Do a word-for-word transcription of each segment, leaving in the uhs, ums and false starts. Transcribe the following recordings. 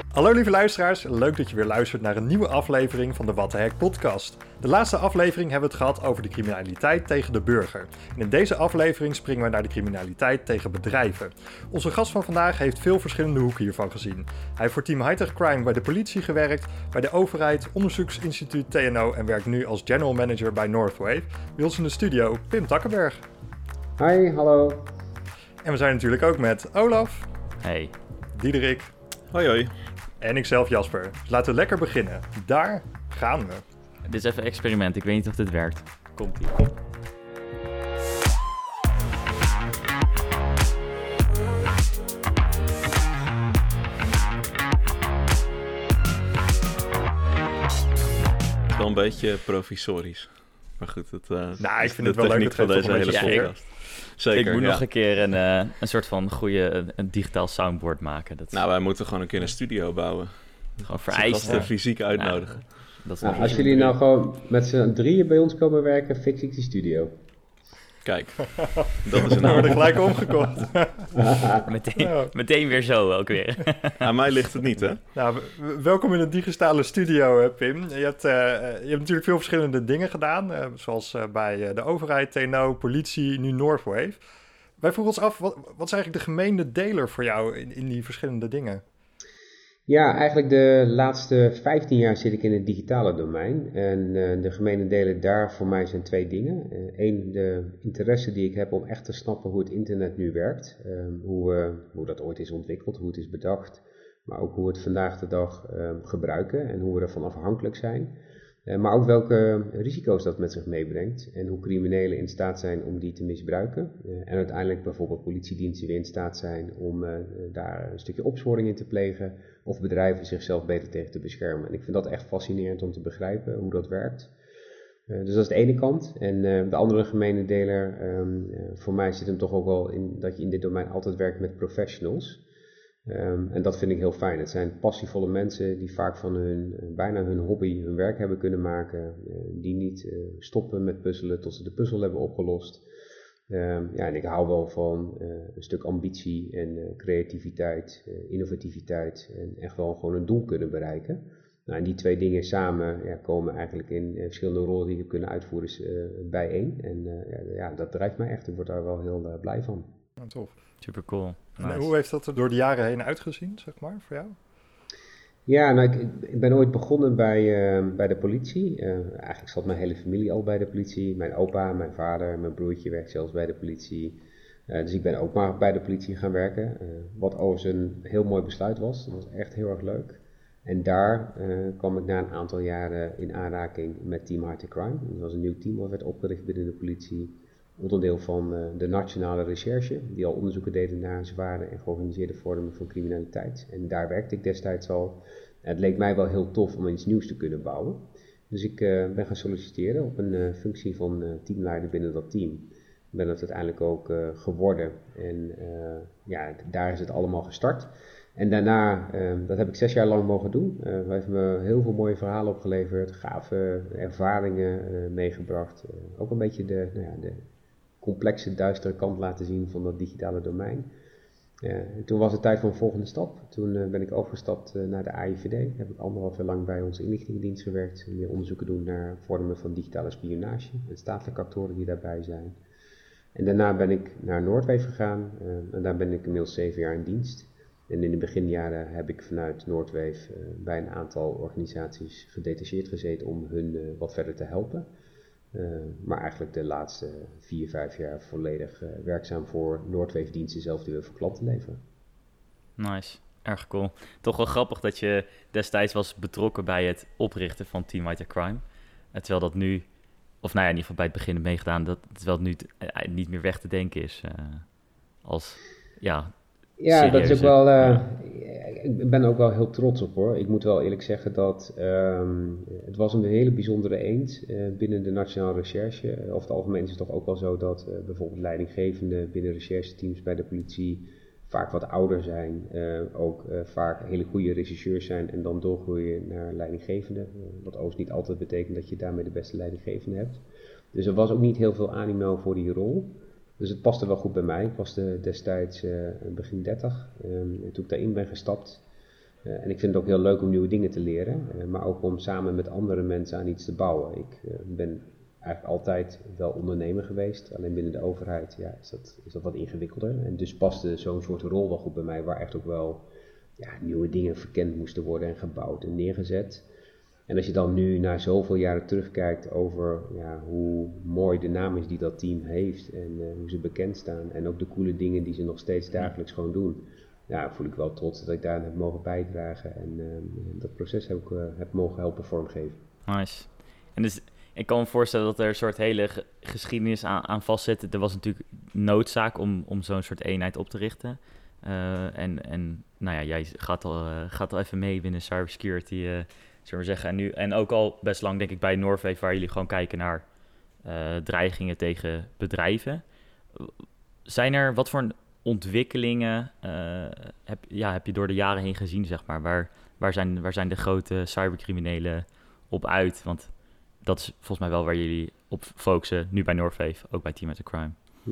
Hallo lieve luisteraars, leuk dat je weer luistert naar een nieuwe aflevering van de What the Heck podcast. De laatste aflevering hebben we het gehad over de criminaliteit tegen de burger. En in deze aflevering springen we naar de criminaliteit tegen bedrijven. Onze gast van vandaag heeft veel verschillende hoeken hiervan gezien. Hij heeft voor Team High Tech Crime bij de politie gewerkt, bij de overheid, onderzoeksinstituut T N O en werkt nu als general manager bij Northwave. Bij ons in de studio Pim Takkenberg. Hi, hallo. En we zijn natuurlijk ook met Olaf. Hey. Diederik. Hoi hoi. En ikzelf Jasper. Dus laten we lekker beginnen. Daar gaan we. Dit is even een experiment. Ik weet niet of dit werkt. Komt-ie. Wel een beetje provisorisch. Maar goed, het uh, nou, ik vind de het wel leuk techniek van deze hele podcast. Zeker, ik moet ja. nog een keer een, uh, een soort van goede een, een digitaal soundboard maken. Dat Nou, wij moeten gewoon een keer een studio bouwen. Gewoon vereist. Ja. fysiek uitnodigen. Ja, dat is Nou, nog als een- jullie nou gewoon met z'n drieën bij ons komen werken, fix ik die studio. Kijk, dat is een We worden aantal. gelijk omgekocht. meteen, Ja. meteen weer zo ook weer. Aan mij ligt het niet, hè? Nou, w- welkom in de digitale studio, eh, Pim. Je hebt, uh, je hebt natuurlijk veel verschillende dingen gedaan. Uh, zoals uh, bij uh, de overheid, T N O, politie, nu Northwave. Wij vroegen ons af, wat, wat is eigenlijk de gemene deler voor jou in, in die verschillende dingen? Ja, eigenlijk de laatste vijftien jaar zit ik in het digitale domein. En uh, de gemene delen daar voor mij zijn twee dingen. Eén, uh, de interesse die ik heb om echt te snappen hoe het internet nu werkt. Uh, hoe, uh, hoe dat ooit is ontwikkeld, hoe het is bedacht. Maar ook hoe we het vandaag de dag uh, gebruiken en hoe we ervan afhankelijk zijn. Uh, maar ook welke risico's dat met zich meebrengt en hoe criminelen in staat zijn om die te misbruiken. Uh, en uiteindelijk bijvoorbeeld politiediensten weer in staat zijn om uh, daar een stukje opsporing in te plegen of bedrijven zichzelf beter tegen te beschermen. En ik vind dat echt fascinerend om te begrijpen hoe dat werkt. Uh, dus dat is de ene kant. En uh, de andere gemene deler, um, uh, voor mij zit hem toch ook wel in dat je in dit domein altijd werkt met professionals. Um, en dat vind ik heel fijn. Het zijn passievolle mensen die vaak van hun, uh, bijna hun hobby hun werk hebben kunnen maken. Uh, die niet uh, stoppen met puzzelen tot ze de puzzel hebben opgelost. Um, ja, en ik hou wel van uh, een stuk ambitie en uh, creativiteit, uh, innovativiteit en echt wel gewoon een doel kunnen bereiken. Nou, en die twee dingen samen ja, komen eigenlijk in uh, verschillende rollen die ik heb kunnen uitvoeren uh, bijeen. En uh, ja, ja, dat drijft mij echt. Ik word daar wel heel uh, blij van. Nou, tof. Super cool. En Nice. hoe heeft dat er door de jaren heen uitgezien, zeg maar, voor jou? Ja, nou, ik, ik ben ooit begonnen bij, uh, bij de politie. Uh, eigenlijk zat mijn hele familie al bij de politie. Mijn opa, mijn vader, mijn broertje werkt zelfs bij de politie. Uh, dus ik ben ook maar bij de politie gaan werken. Uh, wat overigens een heel mooi besluit was. Dat was echt heel erg leuk. En daar uh, kwam ik na een aantal jaren in aanraking met Team High Tech Crime. Dat was een nieuw team dat werd opgericht binnen de politie. Onderdeel van uh, de nationale recherche, die al onderzoeken deden naar zware en georganiseerde vormen van criminaliteit. En daar werkte ik destijds al. Het leek mij wel heel tof om iets nieuws te kunnen bouwen. Dus ik uh, ben gaan solliciteren op een uh, functie van uh, teamleider binnen dat team. Ik ben dat uiteindelijk ook uh, geworden. En uh, ja, daar is het allemaal gestart. En daarna, uh, dat heb ik zes jaar lang mogen doen. Uh, we hebben me heel veel mooie verhalen opgeleverd, gave ervaringen uh, meegebracht. Uh, ook een beetje de, nou ja, de complexe, duistere kant laten zien van dat digitale domein. Uh, toen was het tijd voor een volgende stap. Toen uh, ben ik overgestapt uh, naar de A I V D. Heb ik anderhalf jaar lang bij onze inlichtingendienst gewerkt. En weer onderzoeken doen naar vormen van digitale spionage en statelijke actoren die daarbij zijn. En daarna ben ik naar Northwave gegaan. Uh, en daar ben ik inmiddels zeven jaar in dienst. En in de beginjaren heb ik vanuit Northwave uh, bij een aantal organisaties gedetacheerd gezeten om hun uh, wat verder te helpen. Uh, maar eigenlijk de laatste vier, vijf jaar volledig uh, werkzaam voor Northwave diensten zelf die we voor klanten leveren. Nice. Erg cool. Toch wel grappig dat je destijds was betrokken bij het oprichten van Team High Tech Crime. Uh, terwijl dat nu, of nou ja, in ieder geval bij het begin heb meegedaan, dat, terwijl het nu t- uh, niet meer weg te denken is. Uh, als, ja... Ja, dat is ook serieuze- wel. Uh, ja. Ik ben er ook wel heel trots op hoor. Ik moet wel eerlijk zeggen dat um, het was een hele bijzondere eend uh, binnen de nationale recherche. Over het algemeen is het toch ook wel zo dat uh, bijvoorbeeld leidinggevenden binnen rechercheteams bij de politie vaak wat ouder zijn. Uh, ook uh, vaak hele goede rechercheurs zijn en dan doorgroeien naar leidinggevende. Uh, wat overigens niet altijd betekent dat je daarmee de beste leidinggevende hebt. Dus er was ook niet heel veel animo voor die rol. Dus het paste wel goed bij mij. Ik was de, destijds uh, begin dertig. Um, en toen ik daarin ben gestapt, Uh, en ik vind het ook heel leuk om nieuwe dingen te leren, uh, maar ook om samen met andere mensen aan iets te bouwen. Ik uh, ben eigenlijk altijd wel ondernemer geweest, alleen binnen de overheid ja, is, dat, is dat wat ingewikkelder. En dus paste zo'n soort rol wel goed bij mij, waar echt ook wel ja, nieuwe dingen verkend moesten worden en gebouwd en neergezet. En als je dan nu na zoveel jaren terugkijkt over ja, hoe mooi de naam is die dat team heeft en uh, hoe ze bekend staan en ook de coole dingen die ze nog steeds dagelijks gewoon doen, ja, voel ik wel trots dat ik daar heb mogen bijdragen en uh, dat proces heb ik uh, heb mogen helpen vormgeven. Nice. En dus ik kan me voorstellen dat er een soort hele ge- geschiedenis aan, aan vastzit. Er was natuurlijk noodzaak om, om zo'n soort eenheid op te richten. Uh, en, en nou ja, jij gaat al, uh, gaat al even mee binnen cybersecurity, uh, zullen we zeggen. En, nu, en ook al best lang denk ik bij Northwave, waar jullie gewoon kijken naar uh, dreigingen tegen bedrijven. Zijn er, wat voor ontwikkelingen uh, heb, ja, heb je door de jaren heen gezien, zeg maar? Waar, waar, zijn, waar zijn de grote cybercriminelen op uit? Want dat is volgens mij wel waar jullie op focussen, nu bij Northwave, ook bij Team At The Crime.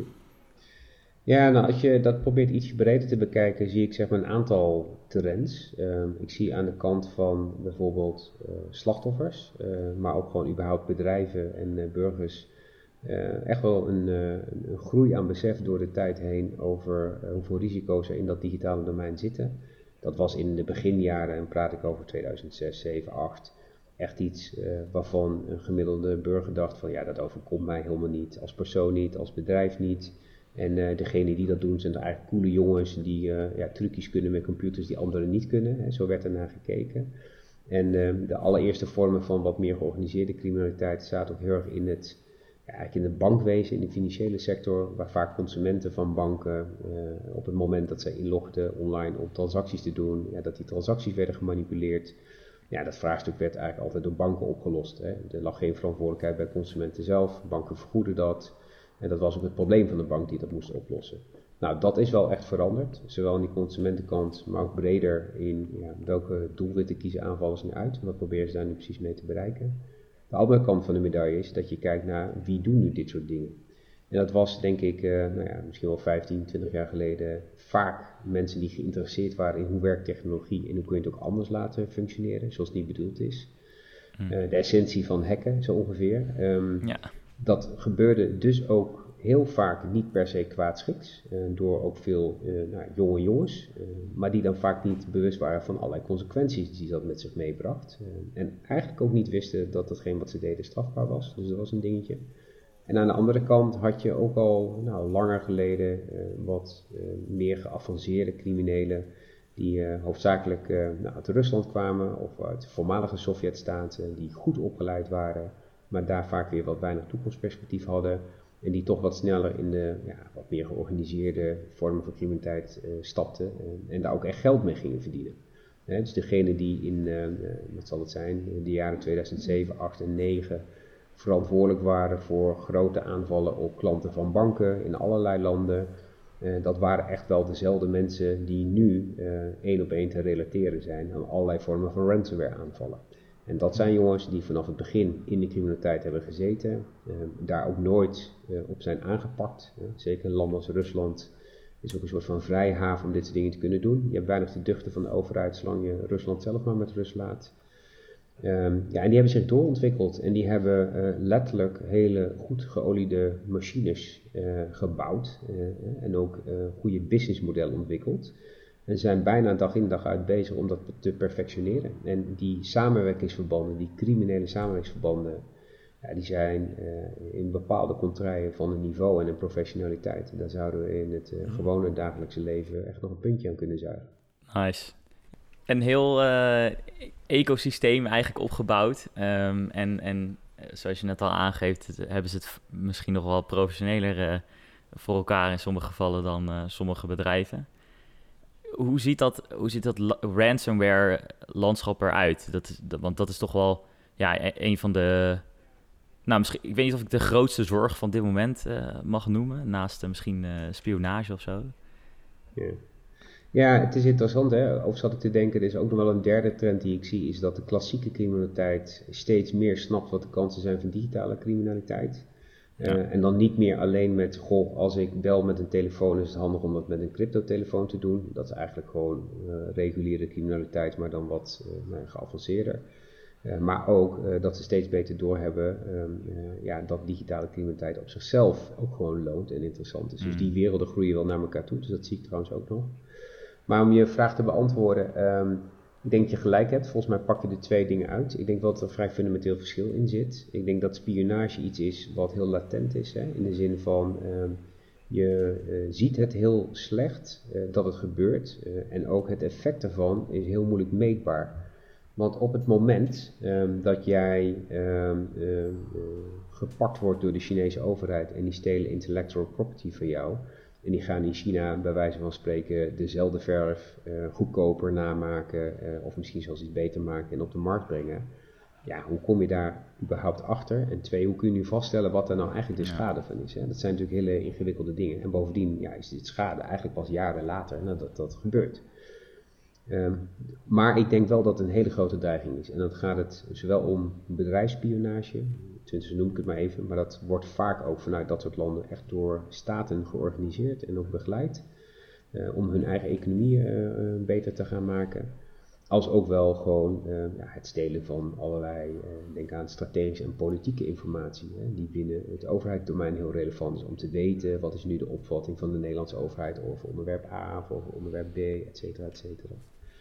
Ja, nou als je dat probeert ietsje breder te bekijken, zie ik zeg maar een aantal trends. Uh, ik zie aan de kant van bijvoorbeeld uh, slachtoffers, uh, maar ook gewoon überhaupt bedrijven en uh, burgers, uh, echt wel een, uh, een groei aan besef door de tijd heen over uh, hoeveel risico's er in dat digitale domein zitten. Dat was in de beginjaren, en praat ik over tweeduizend zes, zeven, acht, echt iets uh, waarvan een gemiddelde burger dacht van ja, dat overkomt mij helemaal niet, als persoon niet, als bedrijf niet. En uh, degenen die dat doen zijn eigenlijk coole jongens die uh, ja, trucjes kunnen met computers die anderen niet kunnen. Hè. Zo werd er naar gekeken. En uh, de allereerste vormen van wat meer georganiseerde criminaliteit zaten ook heel erg in het, ja, eigenlijk in het bankwezen, in de financiële sector, waar vaak consumenten van banken uh, op het moment dat ze inlogden online om transacties te doen, ja, dat die transacties werden gemanipuleerd. Ja, dat vraagstuk werd eigenlijk altijd door banken opgelost. Hè. Er lag geen verantwoordelijkheid bij consumenten zelf, banken vergoeden dat. En dat was ook het probleem van de bank die dat moest oplossen. Nou, dat is wel echt veranderd. Zowel aan die consumentenkant, maar ook breder in ja, welke doelwitten kiezen aanvallers nu uit. En wat proberen ze daar nu precies mee te bereiken. De andere kant van de medaille is dat je kijkt naar wie doen nu dit soort dingen. En dat was denk ik, uh, nou ja, misschien wel vijftien, twintig jaar geleden vaak mensen die geïnteresseerd waren in hoe werkt technologie en hoe kun je het ook anders laten functioneren, zoals het niet bedoeld is. Hmm. Uh, de essentie van hacken, zo ongeveer. Um, ja. Dat gebeurde dus ook heel vaak niet per se kwaadschiks, uh, door ook veel uh, nou, jonge jongens, uh, maar die dan vaak niet bewust waren van allerlei consequenties die dat met zich meebracht. Uh, en eigenlijk ook niet wisten dat hetgeen wat ze deden strafbaar was, dus dat was een dingetje. En aan de andere kant had je ook al nou, langer geleden uh, wat uh, meer geavanceerde criminelen die uh, hoofdzakelijk uh, nou, uit Rusland kwamen of uit de voormalige Sovjetstaten, die goed opgeleid waren, maar daar vaak weer wat weinig toekomstperspectief hadden en die toch wat sneller in de ja, wat meer georganiseerde vormen van criminaliteit uh, stapten uh, en daar ook echt geld mee gingen verdienen. He, dus degene die in, uh, wat zal het zijn, in de jaren tweeduizend zeven, acht en negen verantwoordelijk waren voor grote aanvallen op klanten van banken in allerlei landen, uh, dat waren echt wel dezelfde mensen die nu uh, één op één te relateren zijn aan allerlei vormen van ransomware aanvallen. En dat zijn jongens die vanaf het begin in de criminaliteit hebben gezeten, uh, daar ook nooit uh, op zijn aangepakt. Uh, zeker een land als Rusland is ook een soort van vrijhaven om dit soort dingen te kunnen doen. Je hebt weinig te duchten van de overheid zolang je Rusland zelf maar met rust laat. Um, ja, en die hebben zich doorontwikkeld en die hebben uh, letterlijk hele goed geoliede machines uh, gebouwd uh, en ook uh, goede businessmodellen ontwikkeld. En zijn bijna dag in dag uit bezig om dat te perfectioneren. En die samenwerkingsverbanden, die criminele samenwerkingsverbanden, ja, die zijn uh, in bepaalde contraien van een niveau en een professionaliteit. En daar zouden we in het uh, gewone dagelijkse leven echt nog een puntje aan kunnen zuigen. Nice. Een heel uh, ecosysteem eigenlijk opgebouwd. Um, en, en zoals je net al aangeeft, hebben ze het misschien nog wel professioneler uh, voor elkaar in sommige gevallen dan uh, sommige bedrijven. Hoe ziet dat, hoe ziet dat la- ransomware landschap eruit? Dat is, dat, want dat is toch wel ja, een van de... Nou, misschien, ik weet niet of ik de grootste zorg van dit moment uh, mag noemen. Naast uh, misschien uh, spionage of zo. Yeah. Ja, het is interessant, hè. Overigens zat ik te denken, er is ook nog wel een derde trend die ik zie, is dat de klassieke criminaliteit steeds meer snapt wat de kansen zijn van digitale criminaliteit. Uh, Ja. En dan niet meer alleen met, goh, als ik bel met een telefoon is het handig om dat met een cryptotelefoon te doen. Dat is eigenlijk gewoon uh, reguliere criminaliteit, maar dan wat uh, nou, geavanceerder. Uh, maar ook uh, dat ze steeds beter doorhebben um, uh, ja, dat digitale criminaliteit op zichzelf ook gewoon loont en interessant is. Mm. Dus die werelden groeien wel naar elkaar toe, dus dat zie ik trouwens ook nog. Maar om je vraag te beantwoorden, um, ik denk dat je gelijk hebt. Volgens mij pak je er twee dingen uit. Ik denk wel dat er een vrij fundamenteel verschil in zit. Ik denk dat spionage iets is wat heel latent is, hè, in de zin van um, je uh, ziet het heel slecht uh, dat het gebeurt uh, en ook het effect daarvan is heel moeilijk meetbaar. Want op het moment um, dat jij um, uh, uh, gepakt wordt door de Chinese overheid en die stelen intellectual property van jou en die gaan in China bij wijze van spreken dezelfde verf uh, goedkoper namaken uh, of misschien zelfs iets beter maken en op de markt brengen. Ja, hoe kom je daar überhaupt achter? En twee, hoe kun je nu vaststellen wat er nou eigenlijk de schade van is? Hè? Dat zijn natuurlijk hele ingewikkelde dingen. En bovendien ja, is dit schade eigenlijk pas jaren later nadat dat gebeurt. Um, maar ik denk wel dat het een hele grote dreiging is. En dan gaat het zowel om bedrijfsspionage, tenminste noem ik het maar even, maar dat wordt vaak ook vanuit dat soort landen echt door staten georganiseerd en ook begeleid. Uh, om hun eigen economie uh, uh, beter te gaan maken. Als ook wel gewoon uh, ja, het stelen van allerlei, uh, denk aan strategische en politieke informatie, hè, die binnen het overheidsdomein heel relevant is om te weten wat is nu de opvatting van de Nederlandse overheid over onderwerp A of over onderwerp B, et cetera, et cetera.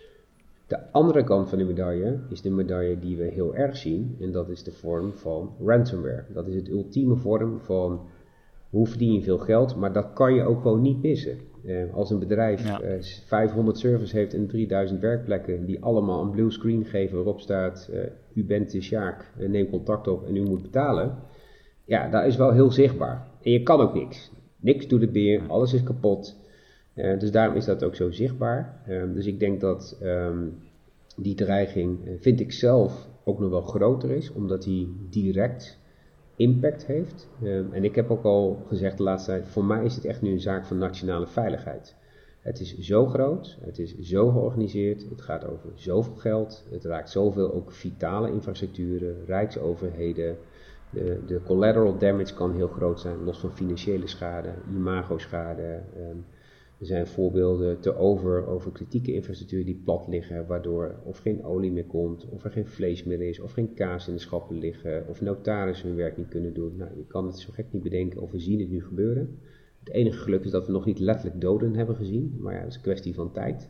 De andere kant van de medaille is de medaille die we heel erg zien en dat is de vorm van ransomware. Dat is het ultieme vorm van hoe verdien je veel geld, maar dat kan je ook gewoon niet missen. Uh, als een bedrijf ja. uh, vijfhonderd servers heeft en drieduizend werkplekken die allemaal een blue screen geven waarop staat uh, u bent de Sjaak, uh, neem contact op en u moet betalen. Ja, dat is wel heel zichtbaar. En je kan ook niks. Niks doet het meer, alles is kapot. Uh, dus daarom is dat ook zo zichtbaar. Uh, dus ik denk dat um, die dreiging, uh, vind ik zelf, ook nog wel groter is, omdat die direct impact heeft. Um, en ik heb ook al gezegd de laatste tijd, voor mij is het echt nu een zaak van nationale veiligheid. Het is zo groot, het is zo georganiseerd, het gaat over zoveel geld, het raakt zoveel ook vitale infrastructuren, rijksoverheden. De, de collateral damage kan heel groot zijn, los van financiële schade, imago-schade. Um, Er zijn voorbeelden te over, over kritieke infrastructuur die plat liggen, waardoor of geen olie meer komt, of er geen vlees meer is, of geen kaas in de schappen liggen, of notarissen hun werk niet kunnen doen. Nou, je kan het zo gek niet bedenken of we zien het nu gebeuren. Het enige geluk is dat we nog niet letterlijk doden hebben gezien, maar ja, dat is een kwestie van tijd.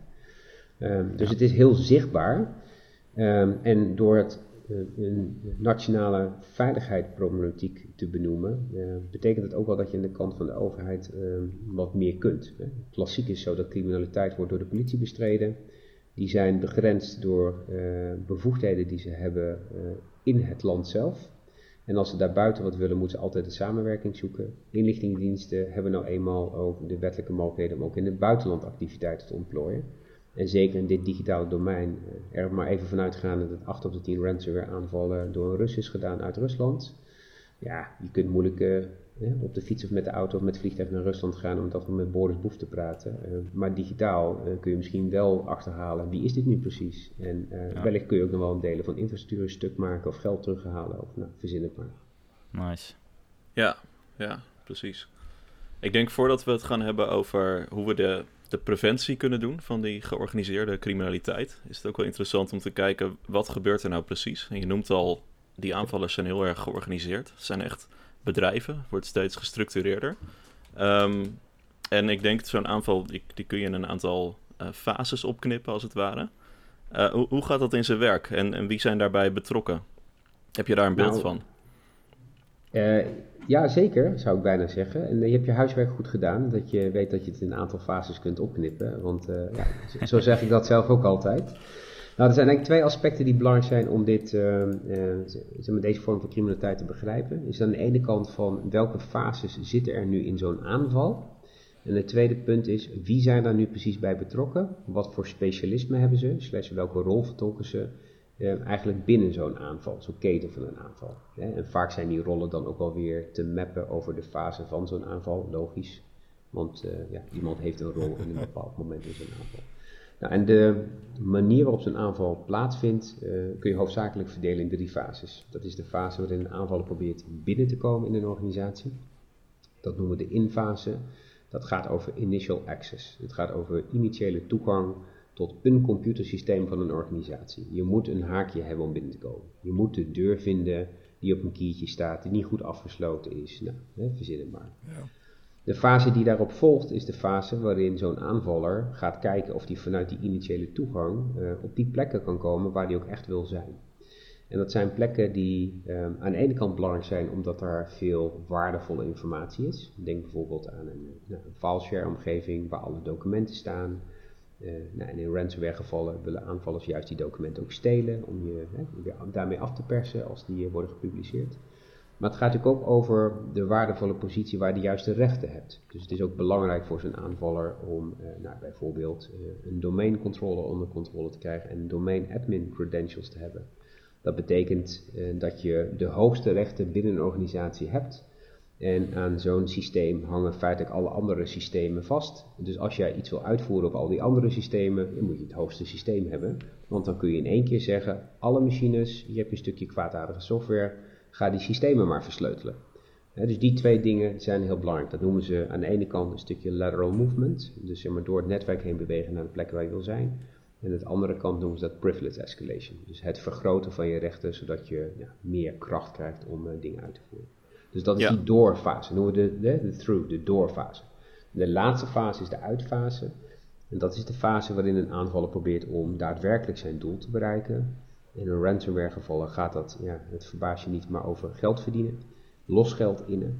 Um, dus ja. Het is heel zichtbaar. Um, en door het een nationale veiligheidsproblematiek te benoemen, uh, betekent het ook wel dat je aan de kant van de overheid uh, wat meer kunt. Hè. Klassiek is zo dat criminaliteit wordt door de politie bestreden. Die zijn begrensd door uh, bevoegdheden die ze hebben uh, in het land zelf. En als ze daarbuiten wat willen, moeten ze altijd de samenwerking zoeken. Inlichtingendiensten hebben nou eenmaal ook de wettelijke mogelijkheden om ook in het buitenland activiteiten te ontplooien. En zeker in dit digitale domein, er maar even vanuit gaande dat acht op de tien ransomware aanvallen door een Rus is gedaan uit Rusland. Ja, je kunt moeilijk uh, op de fiets of met de auto of met het vliegtuig naar Rusland gaan om dat met Boris Boef te praten. Uh, maar digitaal uh, kun je misschien wel achterhalen, wie is dit nu precies? En uh, ja. wellicht kun je ook nog wel een delen van infrastructuur een stuk maken of geld terughalen of nou, verzin het maar. Nice. Ja, ja, precies. Ik denk voordat we het gaan hebben over hoe we de... de preventie kunnen doen van die georganiseerde criminaliteit, is het ook wel interessant om te kijken wat gebeurt er nou precies. En je noemt al, die aanvallers zijn heel erg georganiseerd. Het zijn echt bedrijven, het wordt steeds gestructureerder. Um, en ik denk zo'n aanval, die, die kun je in een aantal uh, fases opknippen als het ware. Uh, hoe, hoe gaat dat in zijn werk en, en wie zijn daarbij betrokken? Heb je daar een beeld nou, van? Uh, ja, zeker, zou ik bijna zeggen. En uh, je hebt je huiswerk goed gedaan, dat je weet dat je het in een aantal fases kunt opknippen. Want uh, ja, zo, zo zeg ik dat zelf ook altijd. Nou, er zijn eigenlijk twee aspecten die belangrijk zijn om dit, uh, uh, zeg maar deze vorm van criminaliteit te begrijpen. Is aan de ene kant van welke fases zitten er nu in zo'n aanval. En het tweede punt is, wie zijn daar nu precies bij betrokken? Wat voor specialisme hebben ze? Slash welke rol vertolken ze? Uh, eigenlijk binnen zo'n aanval, zo'n keten van een aanval. Hè? En vaak zijn die rollen dan ook wel weer te mappen over de fase van zo'n aanval, logisch. Want uh, ja, iemand heeft een rol in een bepaald moment in zo'n aanval. Nou, en de manier waarop zo'n aanval plaatsvindt, uh, kun je hoofdzakelijk verdelen in drie fases. Dat is de fase waarin een aanvaller probeert binnen te komen in een organisatie. Dat noemen we de infase. Dat gaat over initial access. Het gaat over initiële toegang tot een computersysteem van een organisatie. Je moet een haakje hebben om binnen te komen. Je moet de deur vinden die op een kiertje staat, die niet goed afgesloten is. Nou, hè, verzin het maar. Ja. De fase die daarop volgt is de fase waarin zo'n aanvaller gaat kijken of hij vanuit die initiële toegang uh, op die plekken kan komen waar hij ook echt wil zijn. En dat zijn plekken die um, aan de ene kant belangrijk zijn omdat er veel waardevolle informatie is. Denk bijvoorbeeld aan een, nou, een fileshare omgeving waar alle documenten staan. Uh, nou, en in ransomware gevallen willen aanvallers juist die documenten ook stelen om je hè, weer daarmee af te persen als die uh, worden gepubliceerd. Maar het gaat natuurlijk ook over de waardevolle positie waar je de juiste rechten hebt. Dus het is ook belangrijk voor zo'n aanvaller om uh, nou, bijvoorbeeld uh, een domain controller onder controle te krijgen en domain admin credentials te hebben. Dat betekent uh, dat je de hoogste rechten binnen een organisatie hebt. En aan zo'n systeem hangen feitelijk alle andere systemen vast. Dus als jij iets wil uitvoeren op al die andere systemen, dan moet je het hoogste systeem hebben. Want dan kun je in één keer zeggen, alle machines, je hebt een stukje kwaadaardige software, ga die systemen maar versleutelen. He, dus die twee dingen zijn heel belangrijk. Dat noemen ze aan de ene kant een stukje lateral movement. Dus zeg maar door het netwerk heen bewegen naar de plek waar je wil zijn. En aan de andere kant noemen ze dat privilege escalation. Dus het vergroten van je rechten, zodat je ja, meer kracht krijgt om uh, dingen uit te voeren. Dus dat is ja. die doorfase, noemen we de, de, de through, de doorfase. De laatste fase is de uitfase. En dat is de fase waarin een aanvaller probeert om daadwerkelijk zijn doel te bereiken. In een ransomware gevallen gaat dat, ja, het verbaast je niet, maar over geld verdienen, los geld innen.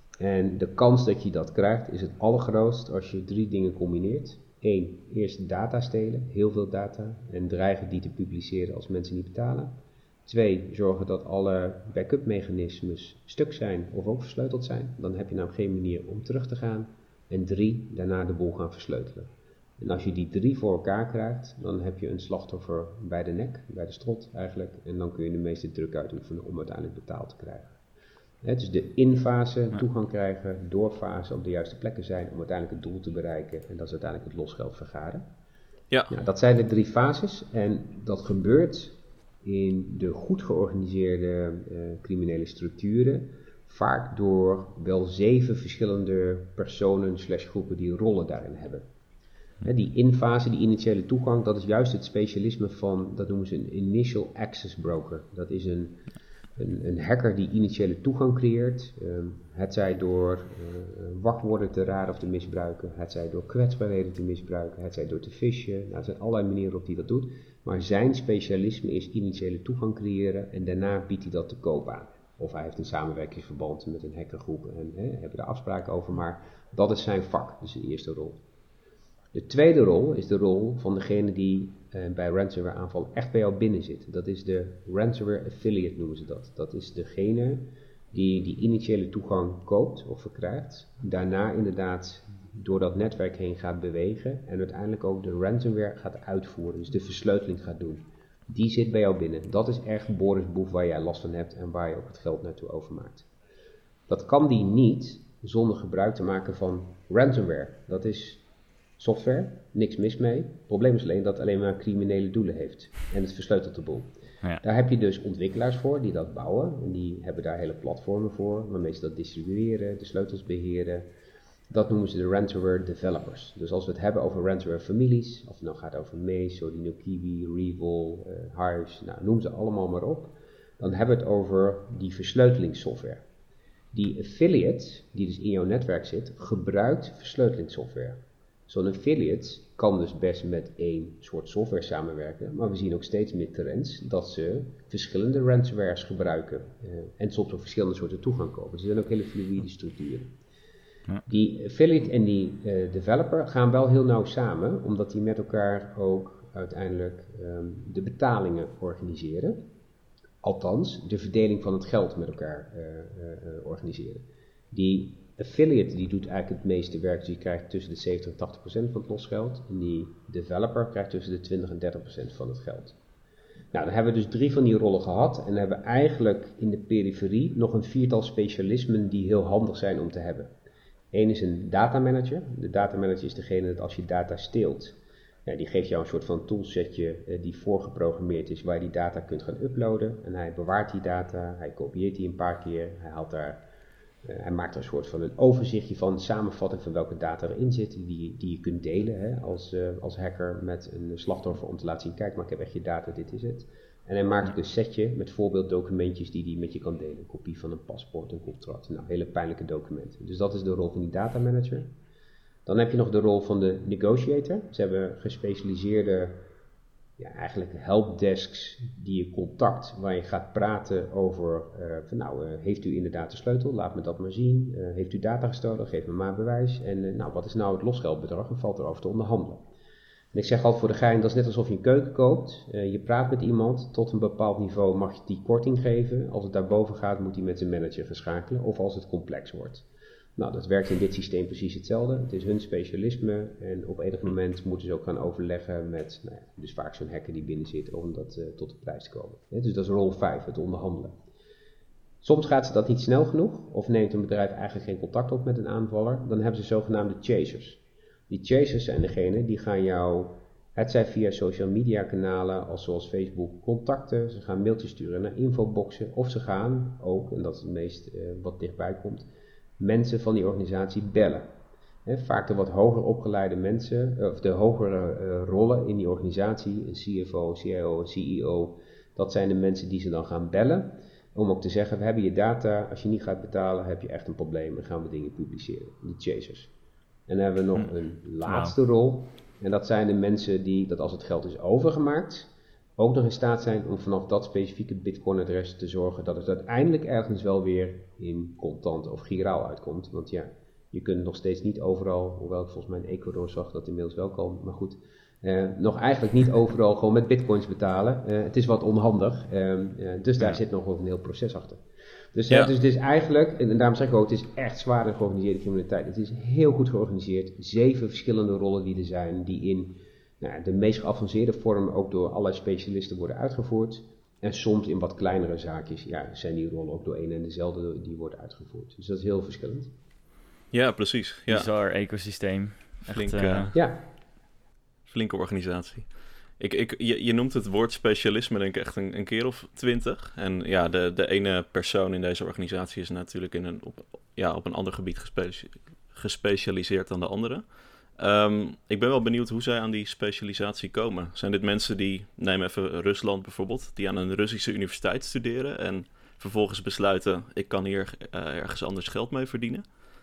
En de kans dat je dat krijgt is het allergrootst als je drie dingen combineert. Eén, eerst data stelen, heel veel data, en dreigen die te publiceren als mensen niet betalen. Twee, zorgen dat alle backup mechanismes stuk zijn of ook versleuteld zijn. Dan heb je namelijk geen manier om terug te gaan. En drie, daarna de boel gaan versleutelen. En als je die drie voor elkaar krijgt, dan heb je een slachtoffer bij de nek, bij de strot eigenlijk. En dan kun je de meeste druk uitoefenen om uiteindelijk betaald te krijgen. He, dus de infase, toegang krijgen, doorfase, op de juiste plekken zijn om uiteindelijk het doel te bereiken. En dat is uiteindelijk het losgeld vergaren. Ja. Nou, dat zijn de drie fases en dat gebeurt in de goed georganiseerde uh, criminele structuren, vaak door wel zeven verschillende personen slash groepen die rollen daarin hebben. He, die infase, die initiële toegang, dat is juist het specialisme van, dat noemen ze een initial access broker. Dat is een, een, een hacker die initiële toegang creëert, um, het zij door uh, wachtwoorden te raden of te misbruiken, het zij door kwetsbaarheden te misbruiken, het zij door te fishen. Nou, er zijn allerlei manieren waarop hij dat doet. Maar zijn specialisme is initiële toegang creëren en daarna biedt hij dat te koop aan. Of hij heeft een samenwerkingsverband met een hackergroep en hè, hebben er afspraken over, maar dat is zijn vak, dus de eerste rol. De tweede rol is de rol van degene die eh, bij ransomware aanval echt bij jou binnen zit. Dat is de ransomware affiliate noemen ze dat. Dat is degene die die initiële toegang koopt of verkrijgt, daarna inderdaad door dat netwerk heen gaat bewegen en uiteindelijk ook de ransomware gaat uitvoeren, dus de versleuteling gaat doen. Die zit bij jou binnen. Dat is echt Boris Boef waar jij last van hebt en waar je ook het geld naartoe overmaakt. Dat kan die niet zonder gebruik te maken van ransomware. Dat is software, niks mis mee. Het probleem is alleen dat het alleen maar criminele doelen heeft en het versleutelt de boel. Ja. Daar heb je dus ontwikkelaars voor die dat bouwen en die hebben daar hele platformen voor waarmee ze dat distribueren, de sleutels beheren. Dat noemen ze de ransomware developers. Dus als we het hebben over ransomware families, of het nou gaat over Maze, Sodinokibi, Revol, uh, Hives, nou, noem ze allemaal maar op, dan hebben we het over die versleutelingssoftware. Die affiliate, die dus in jouw netwerk zit, gebruikt versleutelingssoftware. Zo'n affiliate kan dus best met één soort software samenwerken, maar we zien ook steeds meer trends dat ze verschillende ransomwares gebruiken uh, en soms ook verschillende soorten toegang kopen. Dus er zijn ook hele fluïde structuren. Ja. Die affiliate en die uh, developer gaan wel heel nauw samen, omdat die met elkaar ook uiteindelijk um, de betalingen organiseren. Althans, de verdeling van het geld met elkaar uh, uh, uh, organiseren. Die affiliate die doet eigenlijk het meeste werk, dus die krijgt tussen de zeventig en tachtig procent van het losgeld. En die developer krijgt tussen de twintig en dertig procent van het geld. Nou, dan hebben we dus drie van die rollen gehad en dan hebben we eigenlijk in de periferie nog een viertal specialismen die heel handig zijn om te hebben. Eén is een datamanager. De datamanager is degene dat als je data steelt, Ja, die geeft jou een soort van toolsetje uh, die voorgeprogrammeerd is waar je die data kunt gaan uploaden. En hij bewaart die data, hij kopieert die een paar keer, hij, haalt daar, uh, hij maakt er een soort van een overzichtje van, een samenvatting van welke data erin zit, die, die je kunt delen hè, als, uh, als hacker met een slachtoffer om te laten zien, kijk maar ik heb echt je data, dit is het. En hij maakt ook een setje met voorbeelddocumentjes die hij met je kan delen. Een kopie van een paspoort, een contract, nou hele pijnlijke documenten. Dus dat is de rol van die data manager. Dan heb je nog de rol van de negotiator. Ze hebben gespecialiseerde, ja, eigenlijk helpdesks die je contact, waar je gaat praten over, uh, van nou, uh, heeft u inderdaad de sleutel? Laat me dat maar zien. Uh, heeft u data gestolen? Geef me maar bewijs. En uh, nou, wat is nou het losgeldbedrag? En valt erover te onderhandelen. En ik zeg altijd voor de gein, dat is net alsof je een keuken koopt. Uh, je praat met iemand, tot een bepaald niveau mag je die korting geven. Als het daarboven gaat, moet hij met zijn manager gaan schakelen. Of als het complex wordt. Nou, dat werkt in dit systeem precies hetzelfde. Het is hun specialisme en op enig moment moeten ze ook gaan overleggen met, nou ja, dus vaak zo'n hacker die binnen zit om dat uh, tot de prijs te komen. Ja, dus dat is rol vijf, het onderhandelen. Soms gaat ze dat niet snel genoeg of neemt een bedrijf eigenlijk geen contact op met een aanvaller. Dan hebben ze zogenaamde chasers. Die chasers zijn degene die gaan jou, het zij via social media kanalen als zoals Facebook, contacten. Ze gaan mailtjes sturen naar infoboxen of ze gaan ook, en dat is het meest uh, wat dichtbij komt, mensen van die organisatie bellen. He, vaak de wat hoger opgeleide mensen, of de hogere uh, rollen in die organisatie, een C F O, een C I O, een C E O, dat zijn de mensen die ze dan gaan bellen. Om ook te zeggen, we hebben je data, als je niet gaat betalen heb je echt een probleem en gaan we dingen publiceren. Die chasers. En dan hebben we nog een laatste wow. rol. En dat zijn de mensen die, dat als het geld is overgemaakt, ook nog in staat zijn om vanaf dat specifieke Bitcoin-adres te zorgen dat het uiteindelijk ergens wel weer in contant of giraal uitkomt. Want ja, je kunt nog steeds niet overal, hoewel ik volgens mij in Ecuador zag dat inmiddels wel kan, maar goed, uh, nog eigenlijk niet overal gewoon met bitcoins betalen. Uh, het is wat onhandig, uh, uh, dus daar ja. zit nog wel een heel proces achter. Dus, ja. uh, dus het is eigenlijk, en daarom zeg ik ook, het is echt zwaar georganiseerde criminaliteit. Het is heel goed georganiseerd, zeven verschillende rollen die er zijn, die in nou, de meest geavanceerde vorm ook door allerlei specialisten worden uitgevoerd. En soms in wat kleinere zaakjes, ja, zijn die rollen ook door een en dezelfde die worden uitgevoerd. Dus dat is heel verschillend. Ja, precies. Ja. Bizar ecosysteem. Flink, Echt, uh, uh... ja. Flinke organisatie. Ik, ik, je, je noemt het woord specialisme denk ik echt een, een keer of twintig. En ja, de, de ene persoon in deze organisatie is natuurlijk in een, op, ja, op een ander gebied gespecia- gespecialiseerd dan de andere. Um, ik ben wel benieuwd hoe zij aan die specialisatie komen. Zijn dit mensen die, neem even Rusland bijvoorbeeld, die aan een Russische universiteit studeren en vervolgens besluiten, ik kan hier uh, ergens anders geld mee verdienen?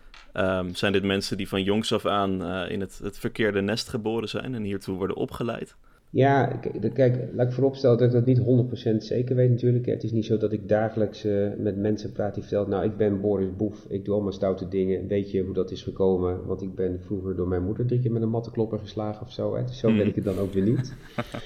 Um, zijn dit mensen die van jongs af aan uh, in het, het verkeerde nest geboren zijn en hiertoe worden opgeleid? Ja, k- kijk, laat ik vooropstellen dat ik dat niet honderd procent zeker weet natuurlijk. Het is niet zo dat ik dagelijks uh, met mensen praat die vertelt, nou ik ben Boris Boef, ik doe allemaal stoute dingen. Weet je hoe dat is gekomen? Want ik ben vroeger door mijn moeder drie keer met een mattenklopper geslagen of zo. Hè? Dus zo ben ik het dan ook weer niet.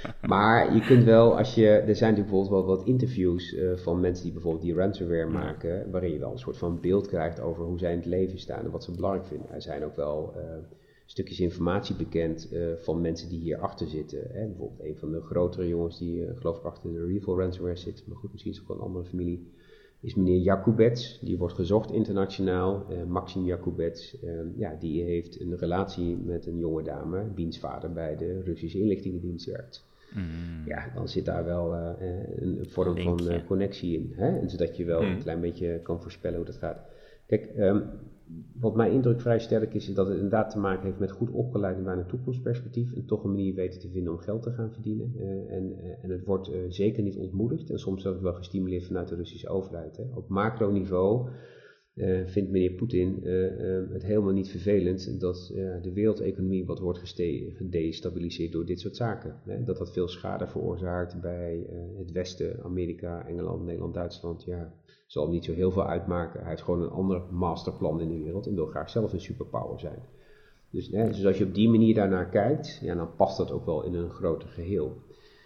Maar je kunt wel, als je, er zijn natuurlijk bijvoorbeeld wel wat interviews uh, van mensen die bijvoorbeeld die ransomware maken, waarin je wel een soort van beeld krijgt over hoe zij in het leven staan en wat ze belangrijk vinden. Er zijn ook wel Uh, stukjes informatie bekend uh, van mensen die hier achter zitten. Hè? Bijvoorbeeld een van de grotere jongens die uh, geloof ik achter de Revel ransomware zit, maar goed, misschien is het ook wel een andere familie, is meneer Jakubets. Die wordt gezocht internationaal. Uh, Maxim Jakubets, uh, ja, die heeft een relatie met een jonge dame, wiens vader bij de Russische inlichtingendienst werkt. Mm. Ja, dan zit daar wel uh, een vorm Linkje. van uh, connectie in. Hè? En zodat je wel mm. een klein beetje kan voorspellen hoe dat gaat. Kijk, um, wat mijn indruk vrij sterk is, is dat het inderdaad te maken heeft met goed opgeleid en bijna toekomstperspectief en toch een manier weten te vinden om geld te gaan verdienen. Uh, en, uh, en het wordt uh, zeker niet ontmoedigd en soms ook wel gestimuleerd vanuit de Russische overheid. Hè. Op macroniveau uh, vindt meneer Poetin uh, uh, het helemaal niet vervelend dat uh, de wereldeconomie wat wordt geste- gedestabiliseerd door dit soort zaken. Hè. Dat dat veel schade veroorzaakt bij uh, het Westen, Amerika, Engeland, Nederland, Duitsland, ja. Zal hem niet zo heel veel uitmaken. Hij heeft gewoon een ander masterplan in de wereld en wil graag zelf een superpower zijn. Dus, hè, dus als je op die manier daarnaar kijkt, ja, dan past dat ook wel in een groter geheel.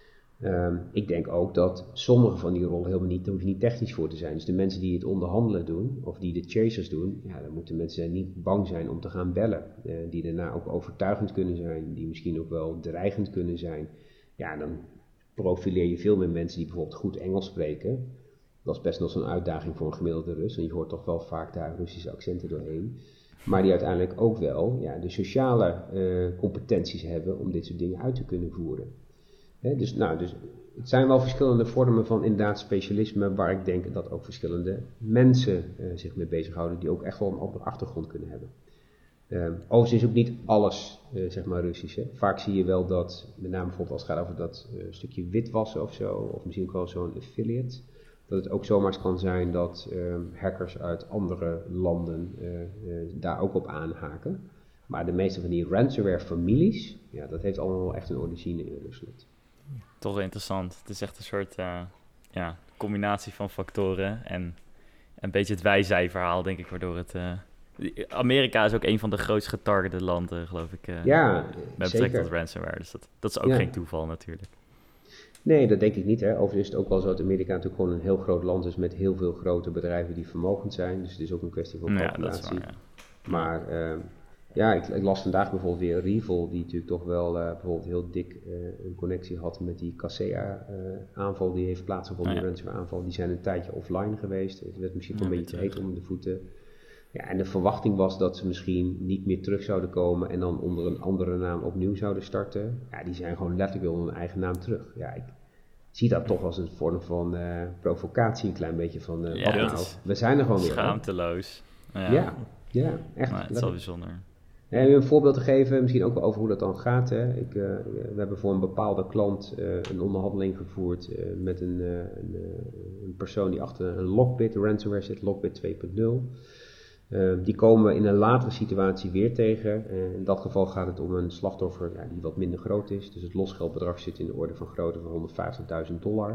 Um, ik denk ook dat sommige van die rollen helemaal niet, daar hoef je niet technisch voor te zijn. Dus de mensen die het onderhandelen doen, of die de chasers doen, ja, dan moeten mensen zijn niet bang zijn om te gaan bellen. Uh, die daarna ook overtuigend kunnen zijn, die misschien ook wel dreigend kunnen zijn. Ja, dan profileer je veel meer mensen die bijvoorbeeld goed Engels spreken. Dat is best nog zo'n uitdaging voor een gemiddelde Rus. En je hoort toch wel vaak daar Russische accenten doorheen. maar die uiteindelijk ook wel ja, de sociale uh, competenties hebben om dit soort dingen uit te kunnen voeren. Hè, dus, nou, dus het zijn wel verschillende vormen van inderdaad specialisme waar ik denk dat ook verschillende mensen uh, zich mee bezighouden die ook echt wel een andere achtergrond kunnen hebben. Uh, overigens is ook niet alles uh, zeg maar Russisch. Hè. Vaak zie je wel dat, met name bijvoorbeeld als het gaat over dat uh, stukje witwassen of zo, of misschien ook wel zo'n affiliate, dat het ook zomaar kan zijn dat uh, hackers uit andere landen uh, uh, daar ook op aanhaken. Maar de meeste van die ransomware families, ja, dat heeft allemaal wel echt een origine in Rusland. Toch wel interessant. Het is echt een soort uh, ja, combinatie van factoren en een beetje het wij-zij-verhaal, denk ik, waardoor het... Uh, Amerika is ook een van de grootst getargete landen, geloof ik, uh, ja, met betrekking tot ransomware. Dus dat, dat is ook ja. geen toeval natuurlijk. Nee, dat denk ik niet. Hè. Overigens is het ook wel zo dat Amerika natuurlijk gewoon een heel groot land is met heel veel grote bedrijven die vermogend zijn. Dus het is ook een kwestie van calculatie. Ja, dat is waar, ja. Maar uh, ja, ik, ik las vandaag bijvoorbeeld weer Revol, die natuurlijk toch wel uh, bijvoorbeeld heel dik uh, een connectie had met die Kaseya-aanval uh, die heeft plaatsgevonden, oh, ja. de ransomware-aanval. Die zijn een tijdje offline geweest. Het werd misschien wel ja, een beetje te heet onder de voeten. Ja, en de verwachting was dat ze misschien niet meer terug zouden komen en dan onder een andere naam opnieuw zouden starten. Ja, die zijn gewoon letterlijk onder hun eigen naam terug. Ja, ik zie dat toch als een vorm van uh, provocatie, een klein beetje van, uh, ja, nou, we zijn er gewoon weer. Schaamteloos. Ja, ja, ja echt. Nou, het is wel bijzonder. En om een voorbeeld te geven, misschien ook wel over hoe dat dan gaat. Hè. Ik, uh, we hebben voor een bepaalde klant uh, een onderhandeling gevoerd uh, met een, uh, een, uh, een persoon die achter een Lockbit ransomware zit, Lockbit twee punt nul. Uh, die komen we in een latere situatie weer tegen. Uh, in dat geval gaat het om een slachtoffer ja, die wat minder groot is. Dus het losgeldbedrag zit in de orde van grootte van honderdvijftigduizend dollar.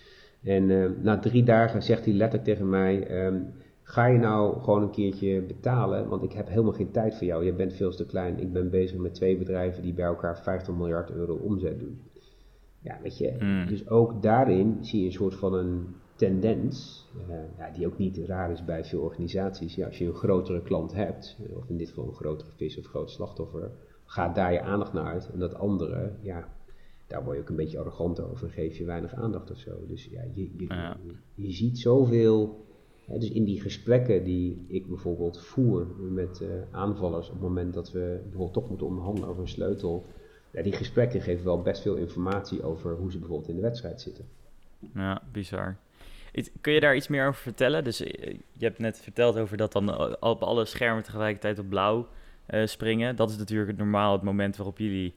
En uh, na drie dagen zegt hij letterlijk tegen mij, um, ga je nou gewoon een keertje betalen, want ik heb helemaal geen tijd voor jou. Je bent veel te klein. Ik ben bezig met twee bedrijven die bij elkaar vijftig miljard euro omzet doen. Ja, weet je, mm. dus ook daarin zie je een soort van een tendens, uh, ja, die ook niet raar is bij veel organisaties. Ja, als je een grotere klant hebt, of in dit geval een grotere vis of groot slachtoffer, gaat daar je aandacht naar uit. En dat andere, ja, daar word je ook een beetje arrogant over en geef je weinig aandacht of zo. Dus ja, je, je, ja. je, je ziet zoveel, ja, dus in die gesprekken die ik bijvoorbeeld voer met uh, aanvallers op het moment dat we bijvoorbeeld toch moeten onderhandelen over een sleutel, ja, die gesprekken geven wel best veel informatie over hoe ze bijvoorbeeld in de wedstrijd zitten. Ja, bizar. Kun je daar iets meer over vertellen? Dus je hebt net verteld over dat dan op alle schermen tegelijkertijd op blauw uh, springen. Dat is natuurlijk normaal het moment waarop jullie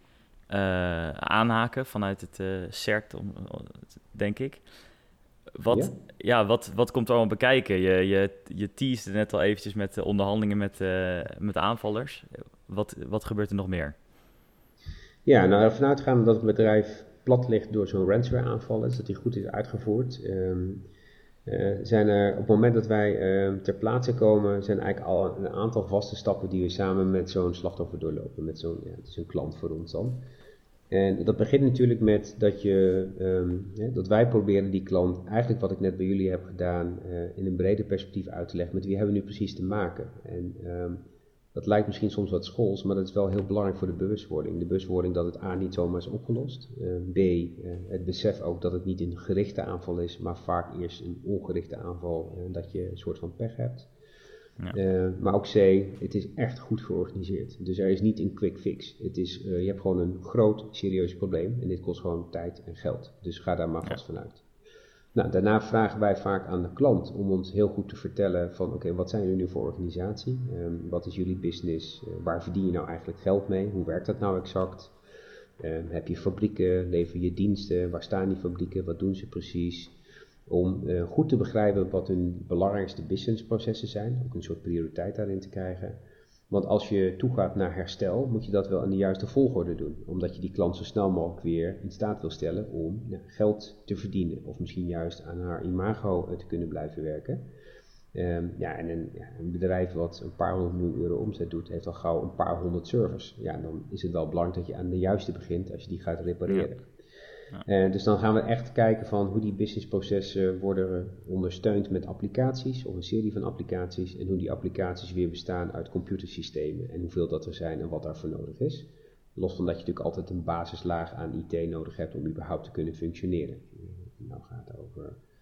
uh, aanhaken vanuit het uh, C E R T, om, denk ik. Wat, ja. Ja, wat, wat komt er allemaal bekijken? Je, je, je teasde net al eventjes met de onderhandelingen met, uh, met aanvallers. Wat, wat gebeurt er nog meer? Ja, nou ervan uitgaan dat het bedrijf plat ligt door zo'n ransomware aanval, dus dat die goed is uitgevoerd. Um, Uh, zijn er, op het moment dat wij uh, ter plaatse komen, zijn eigenlijk al een aantal vaste stappen die we samen met zo'n slachtoffer doorlopen. Met zo'n, ja, het is een klant voor ons dan. En dat begint natuurlijk met dat, je, um, ja, dat wij proberen die klant, eigenlijk wat ik net bij jullie heb gedaan, uh, in een breder perspectief uit te leggen. Met wie hebben we nu precies te maken? En um, dat lijkt misschien soms wat schools, maar dat is wel heel belangrijk voor de bewustwording. De bewustwording dat het A niet zomaar is opgelost. Uh, B, uh, het besef ook dat het niet een gerichte aanval is, maar vaak eerst een ongerichte aanval en uh, dat je een soort van pech hebt. Ja. Uh, maar ook C, het is echt goed georganiseerd. Dus er is niet een quick fix. Het is, uh, je hebt gewoon een groot, serieus probleem en dit kost gewoon tijd en geld. Dus ga daar maar vast ja. vanuit. Nou, daarna vragen wij vaak aan de klant om ons heel goed te vertellen van oké, okay, wat zijn jullie nu voor organisatie? Um, wat is jullie business? Uh, waar verdien je nou eigenlijk geld mee? Hoe werkt dat nou exact? Um, heb je fabrieken? Lever je diensten? Waar staan die fabrieken? Wat doen ze precies? Om uh, goed te begrijpen wat hun belangrijkste businessprocessen zijn. Ook een soort prioriteit daarin te krijgen. Want als je toegaat naar herstel, moet je dat wel in de juiste volgorde doen. Omdat je die klant zo snel mogelijk weer in staat wil stellen om nou, geld te verdienen. Of misschien juist aan haar imago te kunnen blijven werken. Um, ja, en een, ja, een bedrijf wat een paar honderd miljoen euro omzet doet, heeft al gauw een paar honderd servers. Ja, dan is het wel belangrijk dat je aan de juiste begint als je die gaat repareren. Ja. Ja. Uh, dus dan gaan we echt kijken van hoe die businessprocessen worden ondersteund met applicaties of een serie van applicaties en hoe die applicaties weer bestaan uit computersystemen en hoeveel dat er zijn en wat daarvoor nodig is. Los van dat je natuurlijk altijd een basislaag aan I T nodig hebt om überhaupt te kunnen functioneren. Uh, nou gaat het over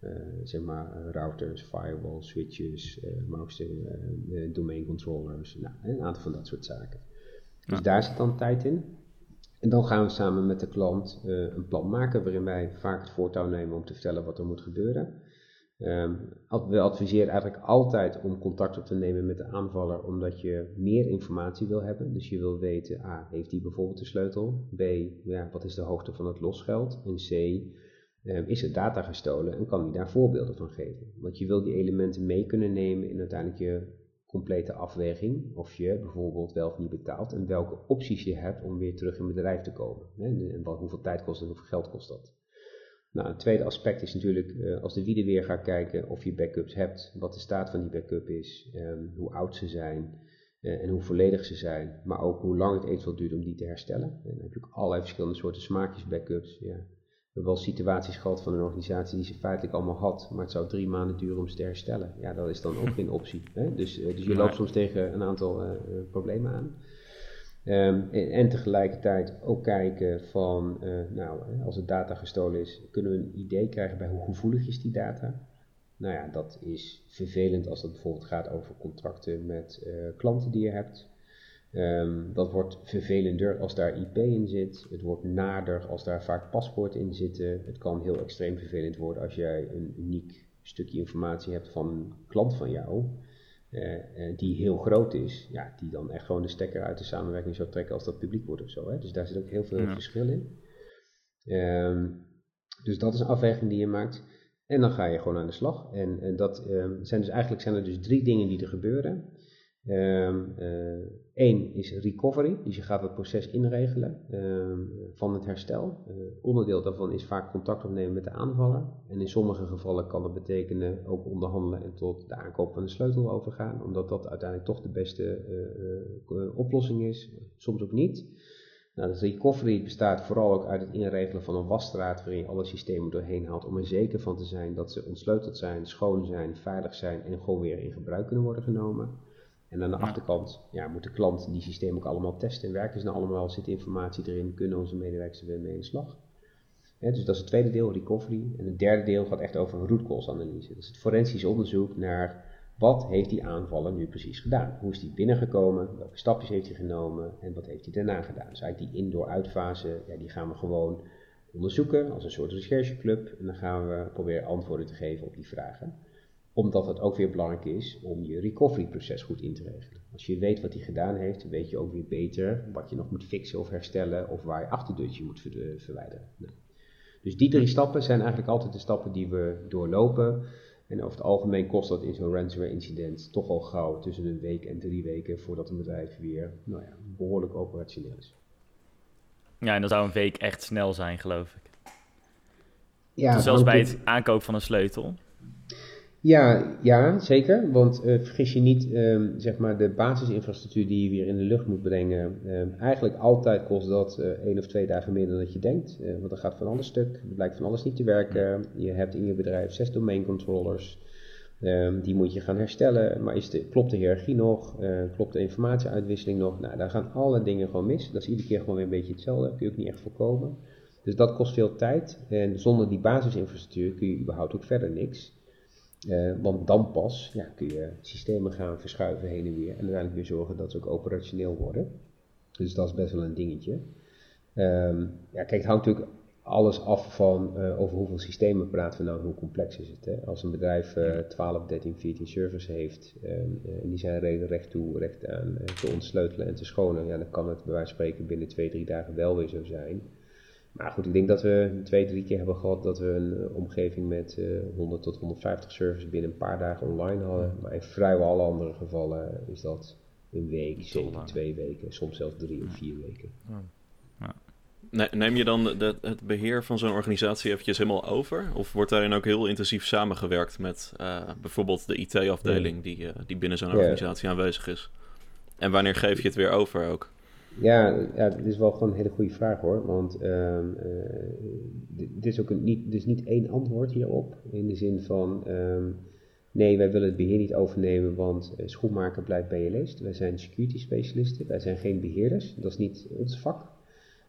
uh, zeg maar uh, routers, firewalls, switches, uh, maar ook uh, domain controllers, nou, een aantal van dat soort zaken. Dus ja. daar zit dan tijd in. En dan gaan we samen met de klant uh, een plan maken waarin wij vaak het voortouw nemen om te vertellen wat er moet gebeuren. Um, we adviseren eigenlijk altijd om contact op te nemen met de aanvaller omdat je meer informatie wil hebben. Dus je wil weten, A, heeft hij bijvoorbeeld de sleutel? B, ja, wat is de hoogte van het losgeld? En C, um, is er data gestolen en kan hij daar voorbeelden van geven? Want je wil die elementen mee kunnen nemen in uiteindelijk je complete afweging. Of je bijvoorbeeld wel of niet betaalt en welke opties je hebt om weer terug in het bedrijf te komen. Hè? En wat, hoeveel tijd kost het en hoeveel geld kost dat? Nou, een tweede aspect is natuurlijk, uh, als de wiede weer gaat kijken of je backups hebt, wat de staat van die backup is, um, hoe oud ze zijn uh, en hoe volledig ze zijn, maar ook hoe lang het eventueel duurt om die te herstellen. En dan heb je ook allerlei verschillende soorten smaakjes backups. Ja. We hebben wel situaties gehad van een organisatie die ze feitelijk allemaal had, maar het zou drie maanden duren om ze te herstellen. Ja, dat is dan ook geen optie. Hè? Dus, uh, dus je loopt soms tegen een aantal uh, uh, problemen aan. Um, en, en tegelijkertijd ook kijken van, uh, nou, als het data gestolen is, kunnen we een idee krijgen bij hoe gevoelig is die data? Nou ja, dat is vervelend als het bijvoorbeeld gaat over contracten met uh, klanten die je hebt. Um, dat wordt vervelender als daar I P in zit. Het wordt nader als daar vaak paspoorten in zitten. Het kan heel extreem vervelend worden als jij een uniek stukje informatie hebt van een klant van jou. Uh, uh, die heel groot is, ja, die dan echt gewoon de stekker uit de samenwerking zou trekken als dat publiek wordt of zo. Hè? Dus daar zit ook heel veel ja. verschil in. Um, dus dat is een afweging die je maakt. En dan ga je gewoon aan de slag. En, en dat um, zijn dus eigenlijk zijn er dus drie dingen die er gebeuren. Um, uh, Eén is recovery, dus je gaat het proces inregelen um, van het herstel. Uh, onderdeel daarvan is vaak contact opnemen met de aanvaller. En in sommige gevallen kan dat betekenen ook onderhandelen en tot de aankoop van de sleutel overgaan, omdat dat uiteindelijk toch de beste uh, uh, oplossing is, soms ook niet. Nou, dus recovery bestaat vooral ook uit het inregelen van een wasstraat waarin je alle systemen doorheen haalt om er zeker van te zijn dat ze ontsleuteld zijn, schoon zijn, veilig zijn en gewoon weer in gebruik kunnen worden genomen. En aan de ja. achterkant ja, moet de klant die systemen ook allemaal testen. Werken ze nou allemaal, zit informatie erin, kunnen onze medewerkers er weer mee in de slag. He, dus dat is het tweede deel, recovery. En het derde deel gaat echt over root cause analyse. Dat is het forensisch onderzoek naar wat heeft die aanvaller nu precies gedaan. Hoe is die binnengekomen, welke stapjes heeft hij genomen en wat heeft hij daarna gedaan. Dus eigenlijk die in-door-uitfase, ja, die gaan we gewoon onderzoeken als een soort rechercheclub. En dan gaan we proberen antwoorden te geven op die vragen. Omdat het ook weer belangrijk is om je recovery-proces goed in te regelen. Als je weet wat hij gedaan heeft, weet je ook weer beter wat je nog moet fixen of herstellen of waar je achterdeurtje moet ver- verwijderen. Nou. Dus die drie stappen zijn eigenlijk altijd de stappen die we doorlopen. En over het algemeen kost dat in zo'n ransomware-incident toch al gauw tussen een week en drie weken voordat een bedrijf weer nou ja, behoorlijk operationeel is. Ja, en dan zou een week echt snel zijn, geloof ik. Ja, zelfs bij het aankoop van een sleutel. Ja, ja, zeker. Want uh, vergis je niet, um, zeg maar de basisinfrastructuur die je weer in de lucht moet brengen. Um, eigenlijk altijd kost dat uh, één of twee dagen meer dan dat je denkt. Uh, want er gaat van alles stuk. Er blijkt van alles niet te werken. Je hebt in je bedrijf zes domain controllers. Um, die moet je gaan herstellen. Maar is de, klopt de hiërarchie nog? Uh, klopt de informatieuitwisseling nog? Nou, daar gaan alle dingen gewoon mis. Dat is iedere keer gewoon weer een beetje hetzelfde. Dat kun je ook niet echt voorkomen. Dus dat kost veel tijd. En zonder die basisinfrastructuur kun je überhaupt ook verder niks. Uh, want dan pas ja, kun je systemen gaan verschuiven heen en weer en uiteindelijk weer zorgen dat ze ook operationeel worden. Dus dat is best wel een dingetje. Um, ja, kijk, het hangt natuurlijk alles af van uh, over hoeveel systemen praten we nou en hoe complex is het. Hè? Als een bedrijf uh, twaalf, dertien, veertien servers heeft um, uh, en die zijn reden recht toe, recht aan uh, te ontsleutelen en te schonen, ja, dan kan het bij wijze van spreken binnen twee, drie dagen wel weer zo zijn. Maar goed, ik denk dat we twee, drie keer hebben gehad dat we een uh, omgeving met uh, honderd tot honderdvijftig servers binnen een paar dagen online hadden. Maar in vrijwel alle andere gevallen is dat een week, zeker twee weken, soms zelfs drie of vier weken. Ja. Ja. Neem je dan de, het beheer van zo'n organisatie eventjes helemaal over? Of wordt daarin ook heel intensief samengewerkt met uh, bijvoorbeeld de I T-afdeling die, uh, die binnen zo'n organisatie ja. aanwezig is? En wanneer geef je het weer over ook? Ja, ja, dit is wel gewoon een hele goede vraag hoor, want uh, uh, dit is ook een, niet, dus niet één antwoord hierop, in de zin van, um, nee, wij willen het beheer niet overnemen, want uh, schoenmaker blijft bij je leest. Wij zijn security specialisten, wij zijn geen beheerders, dat is niet ons vak.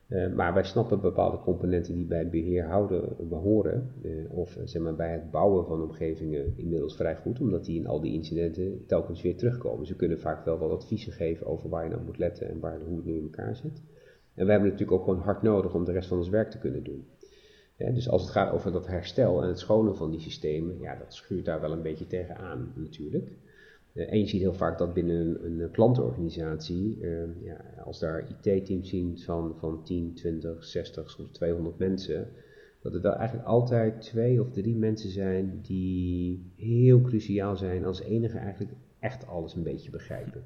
Uh, maar wij snappen bepaalde componenten die bij beheer houden, behoren, uh, of uh, zeg maar, bij het bouwen van omgevingen inmiddels vrij goed, omdat die in al die incidenten telkens weer terugkomen. Ze kunnen vaak wel wat adviezen geven over waar je nou moet letten en waar, hoe het nu in elkaar zit. En we hebben natuurlijk ook gewoon hard nodig om de rest van ons werk te kunnen doen. Ja, dus als het gaat over dat herstel en het schonen van die systemen, ja, dat schuurt daar wel een beetje tegenaan natuurlijk. Uh, en je ziet heel vaak dat binnen een, een klantenorganisatie, uh, ja, als daar I T-teams zien van, van tien, twintig, zestig, soms tweehonderd mensen, dat er wel eigenlijk altijd twee of drie mensen zijn die heel cruciaal zijn, als enige eigenlijk echt alles een beetje begrijpen.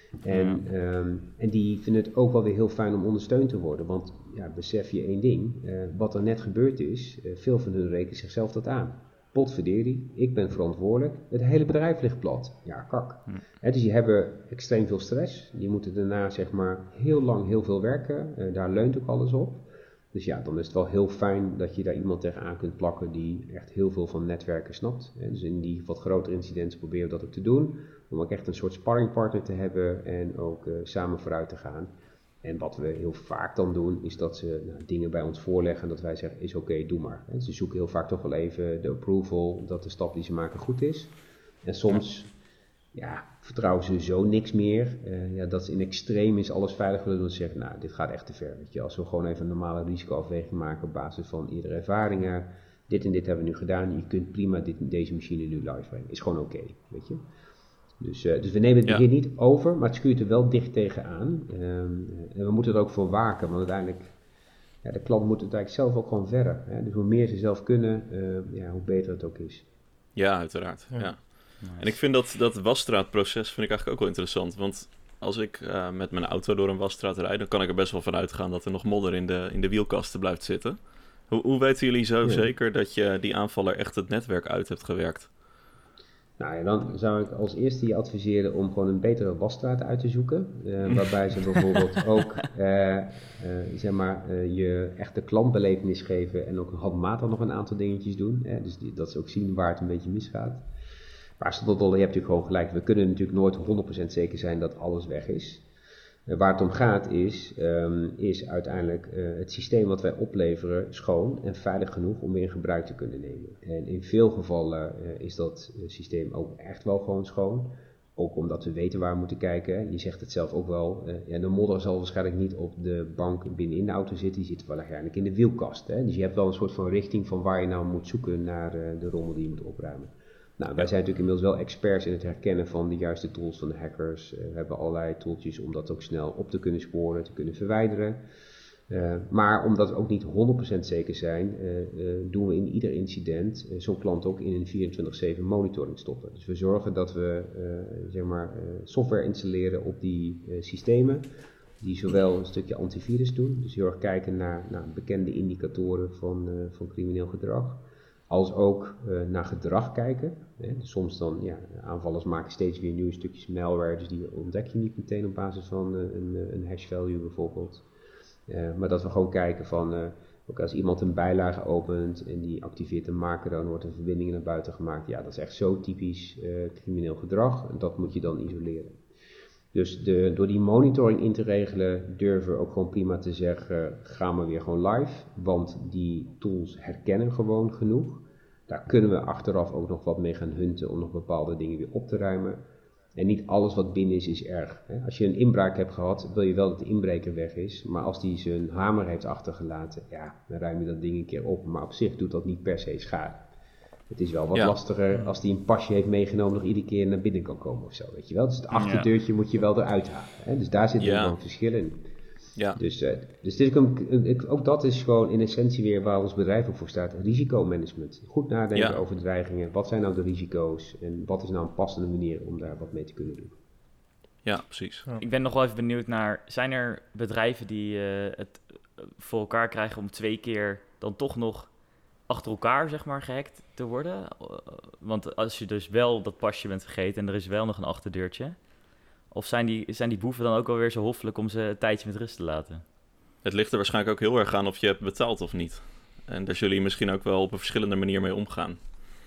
En, ja. um, en die vinden het ook wel weer heel fijn om ondersteund te worden, want ja, besef je één ding, uh, wat er net gebeurd is, uh, veel van hun rekenen zichzelf dat aan. Potverderie, ik ben verantwoordelijk, het hele bedrijf ligt plat. Ja, kak. Hm. He, dus die hebben extreem veel stress, die moeten daarna zeg maar heel lang heel veel werken, uh, daar leunt ook alles op. Dus ja, dan is het wel heel fijn dat je daar iemand tegenaan kunt plakken die echt heel veel van netwerken snapt. He, dus in die wat grotere incidenten proberen we dat ook te doen, om ook echt een soort sparringpartner te hebben en ook uh, samen vooruit te gaan. En wat we heel vaak dan doen, is dat ze nou, dingen bij ons voorleggen en dat wij zeggen, is oké, okay, doe maar. He, ze zoeken heel vaak toch wel even de approval, dat de stap die ze maken goed is. En soms ja, vertrouwen ze zo niks meer, uh, ja, dat ze in extreem is alles veilig willen doen en zeggen, nou, dit gaat echt te ver. Weet je, als we gewoon even een normale risicoafweging maken op basis van iedere ervaringen, dit en dit hebben we nu gedaan, je kunt prima dit, deze machine nu live brengen. Is gewoon oké, okay, weet je. Dus, uh, dus we nemen het ja. hier niet over, maar het schuurt er wel dicht tegenaan. Um, en we moeten er ook voor waken, want uiteindelijk, ja, de klant moet het eigenlijk zelf ook gewoon verder. Hè? Dus hoe meer ze zelf kunnen, uh, ja, hoe beter het ook is. Ja, uiteraard. Ja. Ja. Nice. En ik vind dat, dat wasstraatproces vind ik eigenlijk ook wel interessant. Want als ik uh, met mijn auto door een wasstraat rijd, dan kan ik er best wel van uitgaan dat er nog modder in de, in de wielkasten blijft zitten. Hoe, hoe weten jullie zo ja. zeker dat je die aanvaller echt het netwerk uit hebt gewerkt? Nou ja, dan zou ik als eerste je adviseren om gewoon een betere wasstraat uit te zoeken. Uh, waarbij ze bijvoorbeeld ook uh, uh, zeg maar, uh, je echte klantbelevenis geven en ook handmatig nog een aantal dingetjes doen. Hè? Dus die, dat ze ook zien waar het een beetje misgaat. Maar tot dolle, je hebt natuurlijk gewoon gelijk. We kunnen natuurlijk nooit honderd procent zeker zijn dat alles weg is. Uh, waar het om gaat is, um, is uiteindelijk uh, het systeem wat wij opleveren schoon en veilig genoeg om weer in gebruik te kunnen nemen. En in veel gevallen uh, is dat uh, systeem ook echt wel gewoon schoon. Ook omdat we weten waar we moeten kijken. Je zegt het zelf ook wel, uh, ja, de modder zal waarschijnlijk niet op de bank binnenin de auto zitten. Die zit waarschijnlijk in de wielkast. Hè? Dus je hebt wel een soort van richting van waar je nou moet zoeken naar uh, de rommel die je moet opruimen. Nou, wij zijn natuurlijk inmiddels wel experts in het herkennen van de juiste tools van de hackers. Uh, we hebben allerlei tooltjes om dat ook snel op te kunnen sporen, te kunnen verwijderen. Uh, maar omdat we ook niet honderd procent zeker zijn, uh, uh, doen we in ieder incident uh, zo'n klant ook in een vierentwintig zeven monitoring stoppen. Dus we zorgen dat we uh, zeg maar, uh, software installeren op die uh, systemen, die zowel een stukje antivirus doen, dus heel erg kijken naar, naar bekende indicatoren van, uh, van crimineel gedrag. Als ook uh, naar gedrag kijken. Hè. Dus soms dan, ja, aanvallers maken steeds weer nieuwe stukjes malware, dus die ontdek je niet meteen op basis van uh, een, een hash value bijvoorbeeld. Uh, maar dat we gewoon kijken van, uh, ook als iemand een bijlage opent en die activeert een macro, dan wordt een verbinding naar buiten gemaakt. Ja, dat is echt zo typisch uh, crimineel gedrag en dat moet je dan isoleren. Dus de, door die monitoring in te regelen durven we ook gewoon prima te zeggen, gaan we weer gewoon live. Want die tools herkennen gewoon genoeg. Daar kunnen we achteraf ook nog wat mee gaan hunten om nog bepaalde dingen weer op te ruimen. En niet alles wat binnen is, is erg. Als je een inbraak hebt gehad, wil je wel dat de inbreker weg is. Maar als die zijn hamer heeft achtergelaten, ja, dan ruim je dat ding een keer op. Maar op zich doet dat niet per se schade. Het is wel wat ja. lastiger als hij een pasje heeft meegenomen nog iedere keer naar binnen kan komen of zo, weet je wel. Dus het achterdeurtje ja. moet je wel eruit halen. Hè? Dus daar zit ja. wel een verschil in. Ja. Dus, uh, dus dit is ook, ook dat is gewoon in essentie weer waar ons bedrijf ook voor staat. Risicomanagement. Goed nadenken ja. over dreigingen. Wat zijn nou de risico's en wat is nou een passende manier om daar wat mee te kunnen doen. Ja, precies. Ja. Ik ben nog wel even benieuwd naar, zijn er bedrijven die uh, het voor elkaar krijgen om twee keer dan toch nog achter elkaar, zeg maar, gehackt te worden? Want als je dus wel dat pasje bent vergeten en er is wel nog een achterdeurtje, of zijn die, zijn die boeven dan ook alweer zo hoffelijk om ze een tijdje met rust te laten? Het ligt er waarschijnlijk ook heel erg aan of je hebt betaald of niet. En daar zullen je misschien ook wel op een verschillende manier mee omgaan.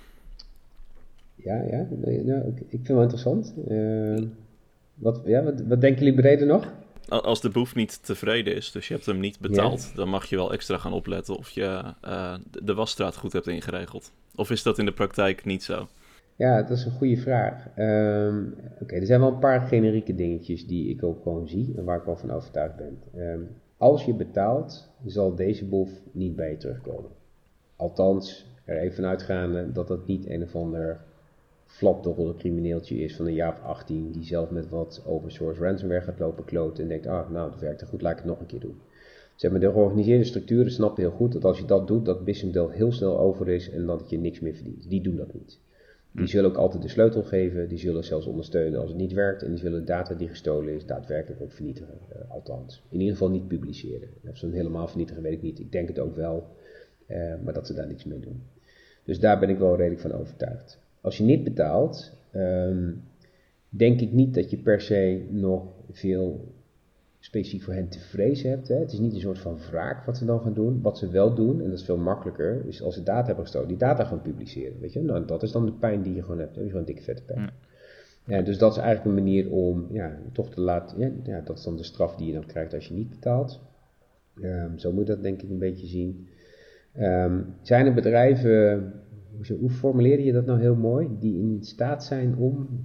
Ja, ja. Nou, ik vind het wel interessant. Uh, wat, ja, wat, wat denken jullie breder nog? als de boef niet tevreden is, dus je hebt hem niet betaald, ja. dan mag je wel extra gaan opletten of je uh, de wasstraat goed hebt ingeregeld. Of is dat in de praktijk niet zo? Ja, dat is een goede vraag. Um, Oké, okay, er zijn wel een paar generieke dingetjes die ik ook gewoon zie en waar ik wel van overtuigd ben. Um, als je betaalt, zal deze boef niet bij je terugkomen. Althans, er even vanuitgaande dat dat niet een of ander flapdoggel crimineeltje is van een jaar of achttien die zelf met wat open source ransomware gaat lopen kloten en denkt, ah, nou, dat werkt goed, laat ik het nog een keer doen. Zeg maar, de georganiseerde structuren snappen heel goed dat als je dat doet, dat businessmodel heel snel over is en dat je niks meer verdient. Die doen dat niet. Die zullen ook altijd de sleutel geven, die zullen zelfs ondersteunen als het niet werkt en die zullen data die gestolen is daadwerkelijk ook vernietigen, uh, althans. In ieder geval niet publiceren. Of ze hem helemaal vernietigen weet ik niet, ik denk het ook wel, uh, maar dat ze daar niks mee doen. Dus daar ben ik wel redelijk van overtuigd. Als je niet betaalt, um, denk ik niet dat je per se nog veel specifiek voor hen te vrezen hebt. Hè. Het is niet een soort van wraak wat ze dan gaan doen. Wat ze wel doen, en dat is veel makkelijker, is als ze data hebben gestolen, die data gaan publiceren. Weet je? Nou, dat is dan de pijn die je gewoon hebt. Dan heb je gewoon een dikke vette pijn. Ja. Ja, dus dat is eigenlijk een manier om ja, toch te laten, ja, ja, dat is dan de straf die je dan krijgt als je niet betaalt. Um, zo moet je dat denk ik een beetje zien. Um, zijn er bedrijven, hoe formuleer je dat nou heel mooi, die in staat zijn om...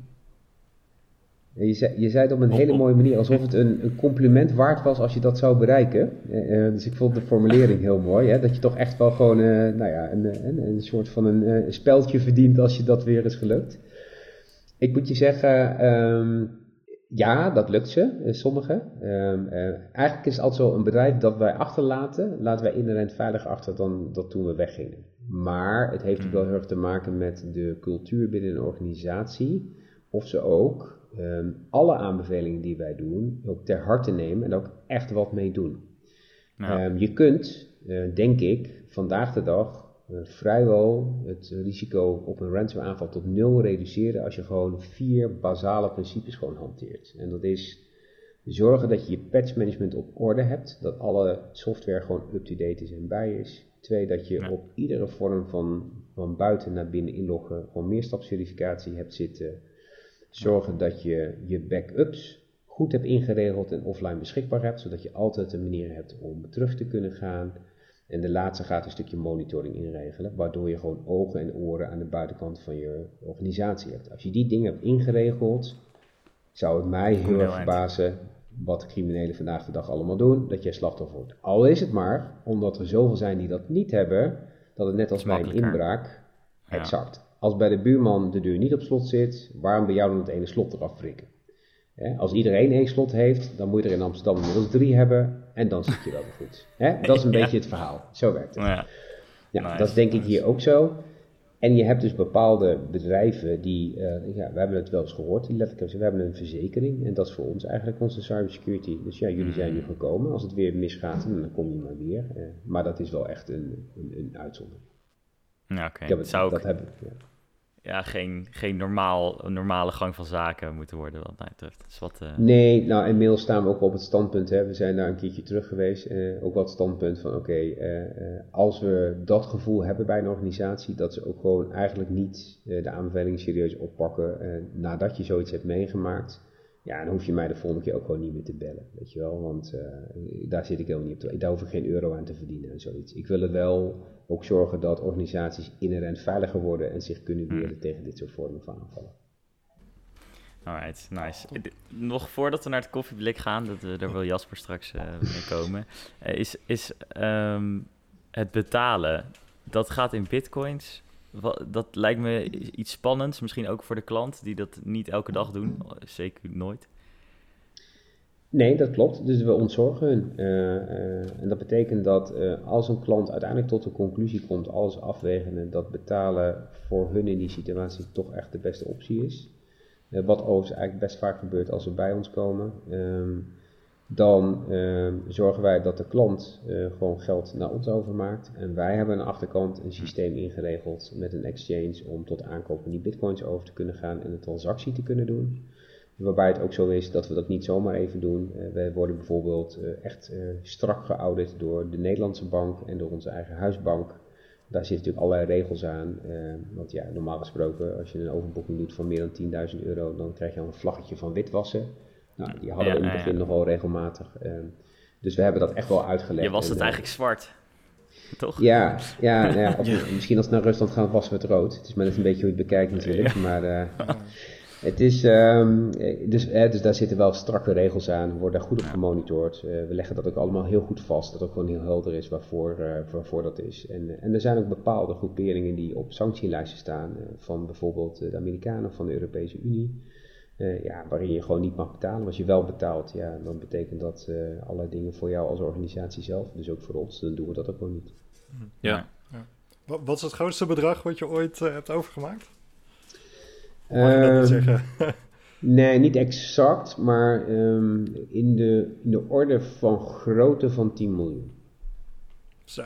Je zei, je zei het op een hele mooie manier, alsof het een, een compliment waard was als je dat zou bereiken. Uh, dus ik vond de formulering heel mooi, hè? Dat je toch echt wel gewoon uh, nou ja, een, een, een soort van een uh, speldje verdient als je dat weer is gelukt. Ik moet je zeggen, um, ja, dat lukt ze, uh, sommigen. Um, uh, eigenlijk is het altijd zo, een bedrijf dat wij achterlaten, laten wij inherent veiliger achter dan dat toen we weggingen. Maar het heeft ook wel heel erg te maken met de cultuur binnen een organisatie, of ze ook... Um, alle aanbevelingen die wij doen, ook ter harte nemen en ook echt wat mee doen. Ja. Um, je kunt, uh, denk ik, vandaag de dag uh, vrijwel het risico op een ransomware aanval tot nul reduceren als je gewoon vier basale principes gewoon hanteert. En dat is zorgen dat je je patch management op orde hebt, dat alle software gewoon up-to-date is en bij is. Twee, dat je ja. op iedere vorm van, van buiten naar binnen inloggen gewoon meerstapsverificatie hebt zitten. Zorgen dat je je backups goed hebt ingeregeld en offline beschikbaar hebt, zodat je altijd een manier hebt om terug te kunnen gaan. En de laatste gaat een stukje monitoring inregelen, waardoor je gewoon ogen en oren aan de buitenkant van je organisatie hebt. Als je die dingen hebt ingeregeld, zou het mij heel erg verbazen wat de criminelen vandaag de dag allemaal doen, dat jij slachtoffer wordt. Al is het maar, omdat er zoveel zijn die dat niet hebben, dat het net als bij een inbraak, ja. exact. Als bij de buurman de deur niet op slot zit, waarom bij jou dan het ene slot eraf frikken? Hè? Als iedereen één slot heeft, dan moet je er in Amsterdam inmiddels drie hebben en dan zit je wel weer goed. Hè? Dat is een ja. beetje het verhaal. Zo werkt het. Ja. Ja, nice, dat is denk nice. ik hier ook zo. En je hebt dus bepaalde bedrijven die, uh, ja, we hebben het wel eens gehoord, die letterlijk we hebben een verzekering en dat is voor ons eigenlijk onze cybersecurity. Dus ja, jullie zijn nu gekomen. Als het weer misgaat, dan kom je maar weer. Uh, maar dat is wel echt een, een, een uitzondering. Ja, oké. Okay. Dat, zou dat ook... hebben ja. Ja, geen, geen normaal, normale gang van zaken moeten worden wat mij betreft. Dat is wat, uh... Nee, nou inmiddels staan we ook op het standpunt, hè, we zijn daar een keertje terug geweest, uh, ook wat standpunt van oké, okay, uh, uh, als we dat gevoel hebben bij een organisatie, dat ze ook gewoon eigenlijk niet uh, de aanbevelingen serieus oppakken uh, nadat je zoiets hebt meegemaakt, ja, dan hoef je mij de volgende keer ook gewoon niet meer te bellen, weet je wel, want uh, daar zit ik helemaal niet op te, daar hoef ik geen euro aan te verdienen en zoiets. Ik wil het wel... ook zorgen dat organisaties inherent veiliger worden en zich kunnen weren hmm. tegen dit soort vormen van aanvallen. Alright, nice. Nog voordat we naar het koffieblik gaan, dat we, daar wil Jasper straks uh, mee komen, uh, is, is um, het betalen, dat gaat in bitcoins. Wat, dat lijkt me iets spannends, misschien ook voor de klant die dat niet elke dag doen, zeker nooit. Nee, dat klopt. Dus we ontzorgen hun. Uh, uh, en dat betekent dat uh, als een klant uiteindelijk tot de conclusie komt, alles afwegende, dat betalen voor hun in die situatie toch echt de beste optie is. Uh, wat overigens eigenlijk best vaak gebeurt als ze bij ons komen. Um, dan uh, zorgen wij dat de klant uh, gewoon geld naar ons overmaakt. En wij hebben aan de achterkant een systeem ingeregeld met een exchange om tot aankoop van die bitcoins over te kunnen gaan en een transactie te kunnen doen. Waarbij het ook zo is dat we dat niet zomaar even doen. Uh, we worden bijvoorbeeld uh, echt uh, strak geaudit door de Nederlandse bank en door onze eigen huisbank. Daar zitten natuurlijk allerlei regels aan. Uh, want ja, normaal gesproken, als je een overboeking doet van meer dan tienduizend euro, dan krijg je al een vlaggetje van witwassen. Nou, die hadden we Ja, in het ja, begin ja. nog wel regelmatig. Uh, dus we hebben dat echt wel uitgelegd. Je was en, het uh, eigenlijk zwart, toch? Ja, ja, nou ja of misschien als we naar Rusland gaan wassen we het rood. Het is maar net een beetje hoe je het bekijkt natuurlijk. Ja. Maar uh, het is, um, dus, eh, dus daar zitten wel strakke regels aan. We worden daar goed op gemonitord. Uh, we leggen dat ook allemaal heel goed vast. Dat ook gewoon heel helder is waarvoor, uh, waarvoor dat is. En, uh, en er zijn ook bepaalde groeperingen die op sanctielijsten staan. Uh, van bijvoorbeeld de Amerikanen of van de Europese Unie. Uh, ja, waarin je gewoon niet mag betalen. Als je wel betaalt, ja, dan betekent dat uh, allerlei dingen voor jou als organisatie zelf. Dus ook voor ons, dan doen we dat ook gewoon niet. Ja. ja. Wat is het grootste bedrag wat je ooit uh, hebt overgemaakt? Mag je dat niet zeggen? Nee, niet exact, maar um, in, de, in de orde van grootte van tien miljoen. Zo.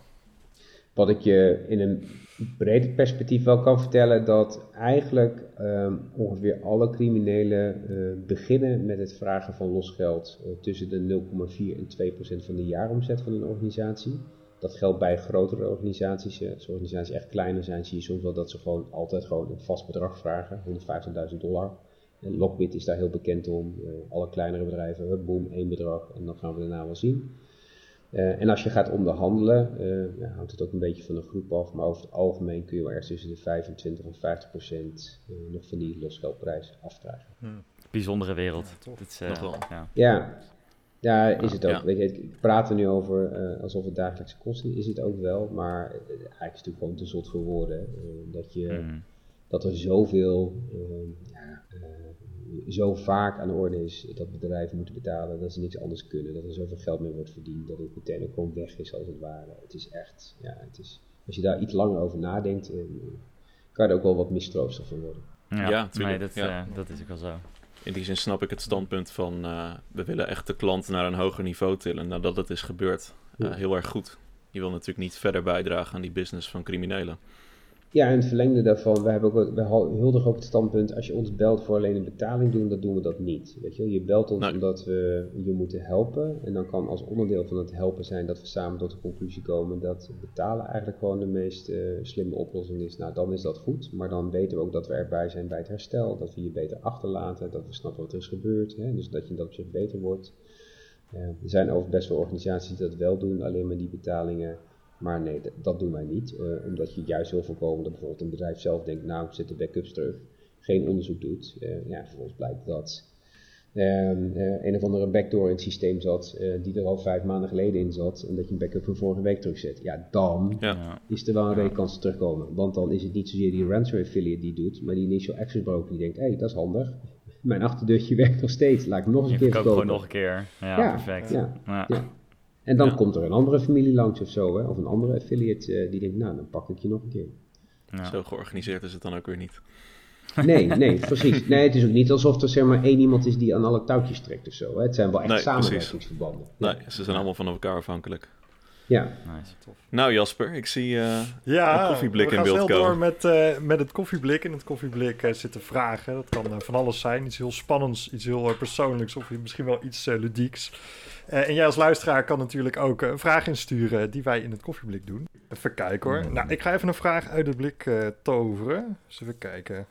Wat ik je in een breder perspectief wel kan vertellen, dat eigenlijk um, ongeveer alle criminelen uh, beginnen met het vragen van losgeld uh, tussen de nul komma vier en twee procent van de jaaromzet van een organisatie. Dat geldt bij grotere organisaties. Als organisaties echt kleiner zijn, zie je soms wel dat ze gewoon altijd gewoon een vast bedrag vragen, honderdvijftigduizend dollar. En Lockbit is daar heel bekend om. Uh, alle kleinere bedrijven, boom, één bedrag en dan gaan we daarna wel zien. Uh, en als je gaat onderhandelen, uh, ja, hangt het ook een beetje van de groep af, maar over het algemeen kun je wel ergens tussen de vijfentwintig en vijftig procent uh, nog van die losgeldprijs afdragen. Hmm. Bijzondere wereld. Ja, Dat is, uh, nog wel. Ja. Ja, ja, is het ook. Ja. Weet je, ik praat er nu over uh, alsof het dagelijkse kosten is het ook wel, maar uh, eigenlijk is het natuurlijk gewoon te zot voor woorden. Uh, dat, je, Hmm. dat er zoveel, uh, ja, uh, zo vaak aan de orde is dat bedrijven moeten betalen, dat ze niks anders kunnen, dat er zoveel geld mee wordt verdiend, dat het meteen ook gewoon weg is als het ware. Het is echt, ja, het is, als je daar iets langer over nadenkt, uh, kan je er ook wel wat mistroostig van worden. Ja, Ja, tuurlijk. nee, dat, Ja. uh, dat is ook wel zo. In die zin snap ik het standpunt van uh, we willen echt de klant naar een hoger niveau tillen nadat het is gebeurd. Uh, Ja. heel erg goed. Je wil natuurlijk niet verder bijdragen aan die business van criminelen. Ja, in het verlengde daarvan, we, hebben ook, we huldigen ook het standpunt, als je ons belt voor alleen een betaling doen, dan doen we dat niet. Weet je, je belt ons Nee. omdat we je moeten helpen en dan kan als onderdeel van het helpen zijn dat we samen tot de conclusie komen dat betalen eigenlijk gewoon de meest uh, slimme oplossing is. Nou, dan is dat goed, maar dan weten we ook dat we erbij zijn bij het herstel, dat we je beter achterlaten, dat we snappen wat er is gebeurd, hè, dus dat je dat op zich beter wordt. Uh, er zijn overigens best wel organisaties die dat wel doen, alleen maar die betalingen. Maar nee, d- dat doen wij niet, uh, omdat je juist wil voorkomen dat bijvoorbeeld een bedrijf zelf denkt, nou, zet de backups terug, geen onderzoek doet. Uh, ja, vervolgens blijkt dat uh, uh, een of andere backdoor in het systeem zat, uh, die er al vijf maanden geleden in zat, en dat je een backup van vorige week terugzet. Ja, dan Ja. Ja. is er wel een redelijke kans te terugkomen. Want dan is het niet zozeer die ransomware affiliate die doet, maar die initial access broker die denkt, hé, hey, dat is handig. Mijn achterdeurtje werkt nog steeds, laat ik hem nog eens Je een keer verkoopt verkopen. gewoon nog een keer. Ja, Ja, perfect. ja, Ja. ja. En dan Ja. komt er een andere familie langs of zo, hè? Of een andere affiliate uh, die denkt, nou, dan pak ik je nog een keer. Ja. Zo georganiseerd is het dan ook weer niet. Nee, nee, precies. Nee, het is ook niet alsof er zeg maar één iemand is die aan alle touwtjes trekt of zo. Hè? Het zijn wel echt Nee, samenwerkingsverbanden. Nee, Ja. ze zijn allemaal van elkaar afhankelijk. Ja. Nice. Nou Jasper, ik zie uh, Ja, een koffieblik we in gaan beeld snel komen. door met, uh, met het koffieblik. In het koffieblik uh, zitten vragen. Dat kan uh, van alles zijn. Iets heel spannends, iets heel uh, persoonlijks of misschien wel iets uh, ludieks. Uh, en jij als luisteraar kan natuurlijk ook uh, een vraag insturen die wij in het koffieblik doen. Even kijken hoor. Nou, ik ga even een vraag uit het blik uh, toveren. Dus even kijken.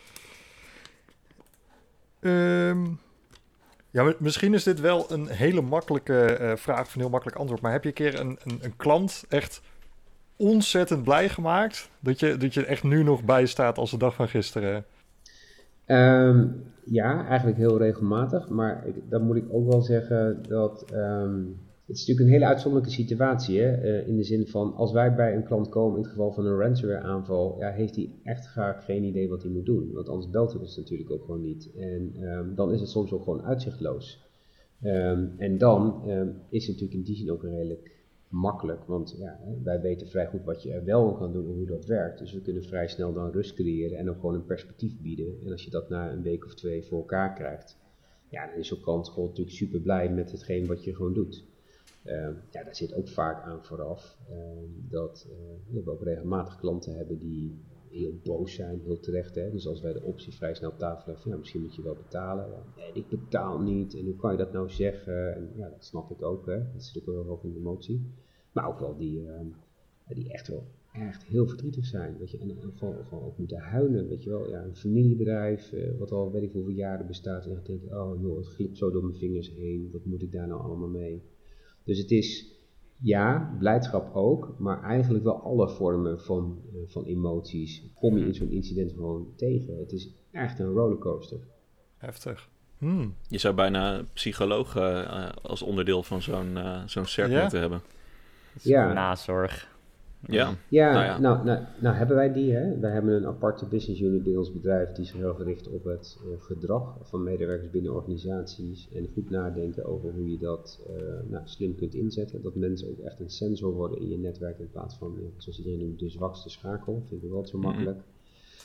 Um, ja, m- misschien is dit wel een hele makkelijke uh, vraag of een heel makkelijk antwoord. Maar heb je een keer een, een, een klant echt ontzettend blij gemaakt? Dat je, dat je echt nu nog bijstaat als de dag van gisteren? Um, ja, eigenlijk heel regelmatig. Maar ik, dan moet ik ook wel zeggen dat... Um, het is natuurlijk een hele uitzonderlijke situatie. Hè? Uh, in de zin van, als wij bij een klant komen in het geval van een ransomware aanval, ja, heeft hij echt graag geen idee wat hij moet doen. Want anders belt hij ons natuurlijk ook gewoon niet. En um, dan is het soms ook gewoon uitzichtloos. Um, en dan um, is het natuurlijk in die zin ook redelijk makkelijk. Want ja, wij weten vrij goed wat je er wel aan kan doen en hoe dat werkt. Dus we kunnen vrij snel dan rust creëren en ook gewoon een perspectief bieden. En als je dat na een week of twee voor elkaar krijgt, ja, dan is zo'n klant gewoon natuurlijk super blij met hetgeen wat je gewoon doet. Uh, ja, daar zit ook vaak aan vooraf uh, dat uh, we ook regelmatig klanten hebben die heel boos zijn, heel terecht. Hè? Dus als wij de optie vrij snel op tafel hebben, ja, misschien moet je wel betalen. Ja, nee, ik betaal niet. En hoe kan je dat nou zeggen? En, ja, dat snap ik ook. Hè? Dat zit ook wel hoog in de emotie. Maar ook wel die, uh, die echt wel echt heel verdrietig zijn. Weet je, en, en gewoon, gewoon ook moeten huilen, weet je wel. Ja, een familiebedrijf, uh, wat al weet ik hoeveel jaren bestaat. En dan denk ik, oh joh, het glipt zo door mijn vingers heen. Wat moet ik daar nou allemaal mee? Dus het is, ja, blijdschap ook. Maar eigenlijk wel alle vormen van, uh, van emoties kom je in zo'n incident gewoon tegen. Het is echt een rollercoaster. Heftig. Hmm. Je zou bijna psycholoog uh, als onderdeel van zo'n, uh, zo'n C E R T ja? moeten hebben. Ja. Nazorg. Ja, ja nou, ja. Nou, nou, nou hebben wij die. Hè? Wij hebben een aparte business unit bij ons bedrijf die zich heel gericht op het uh, gedrag van medewerkers binnen organisaties en goed nadenken over hoe je dat uh, nou, slim kunt inzetten. Dat mensen ook echt een sensor worden in je netwerk in plaats van, uh, zoals iedereen noemt, de zwakste schakel. Vind ik wel zo makkelijk. Mm-hmm.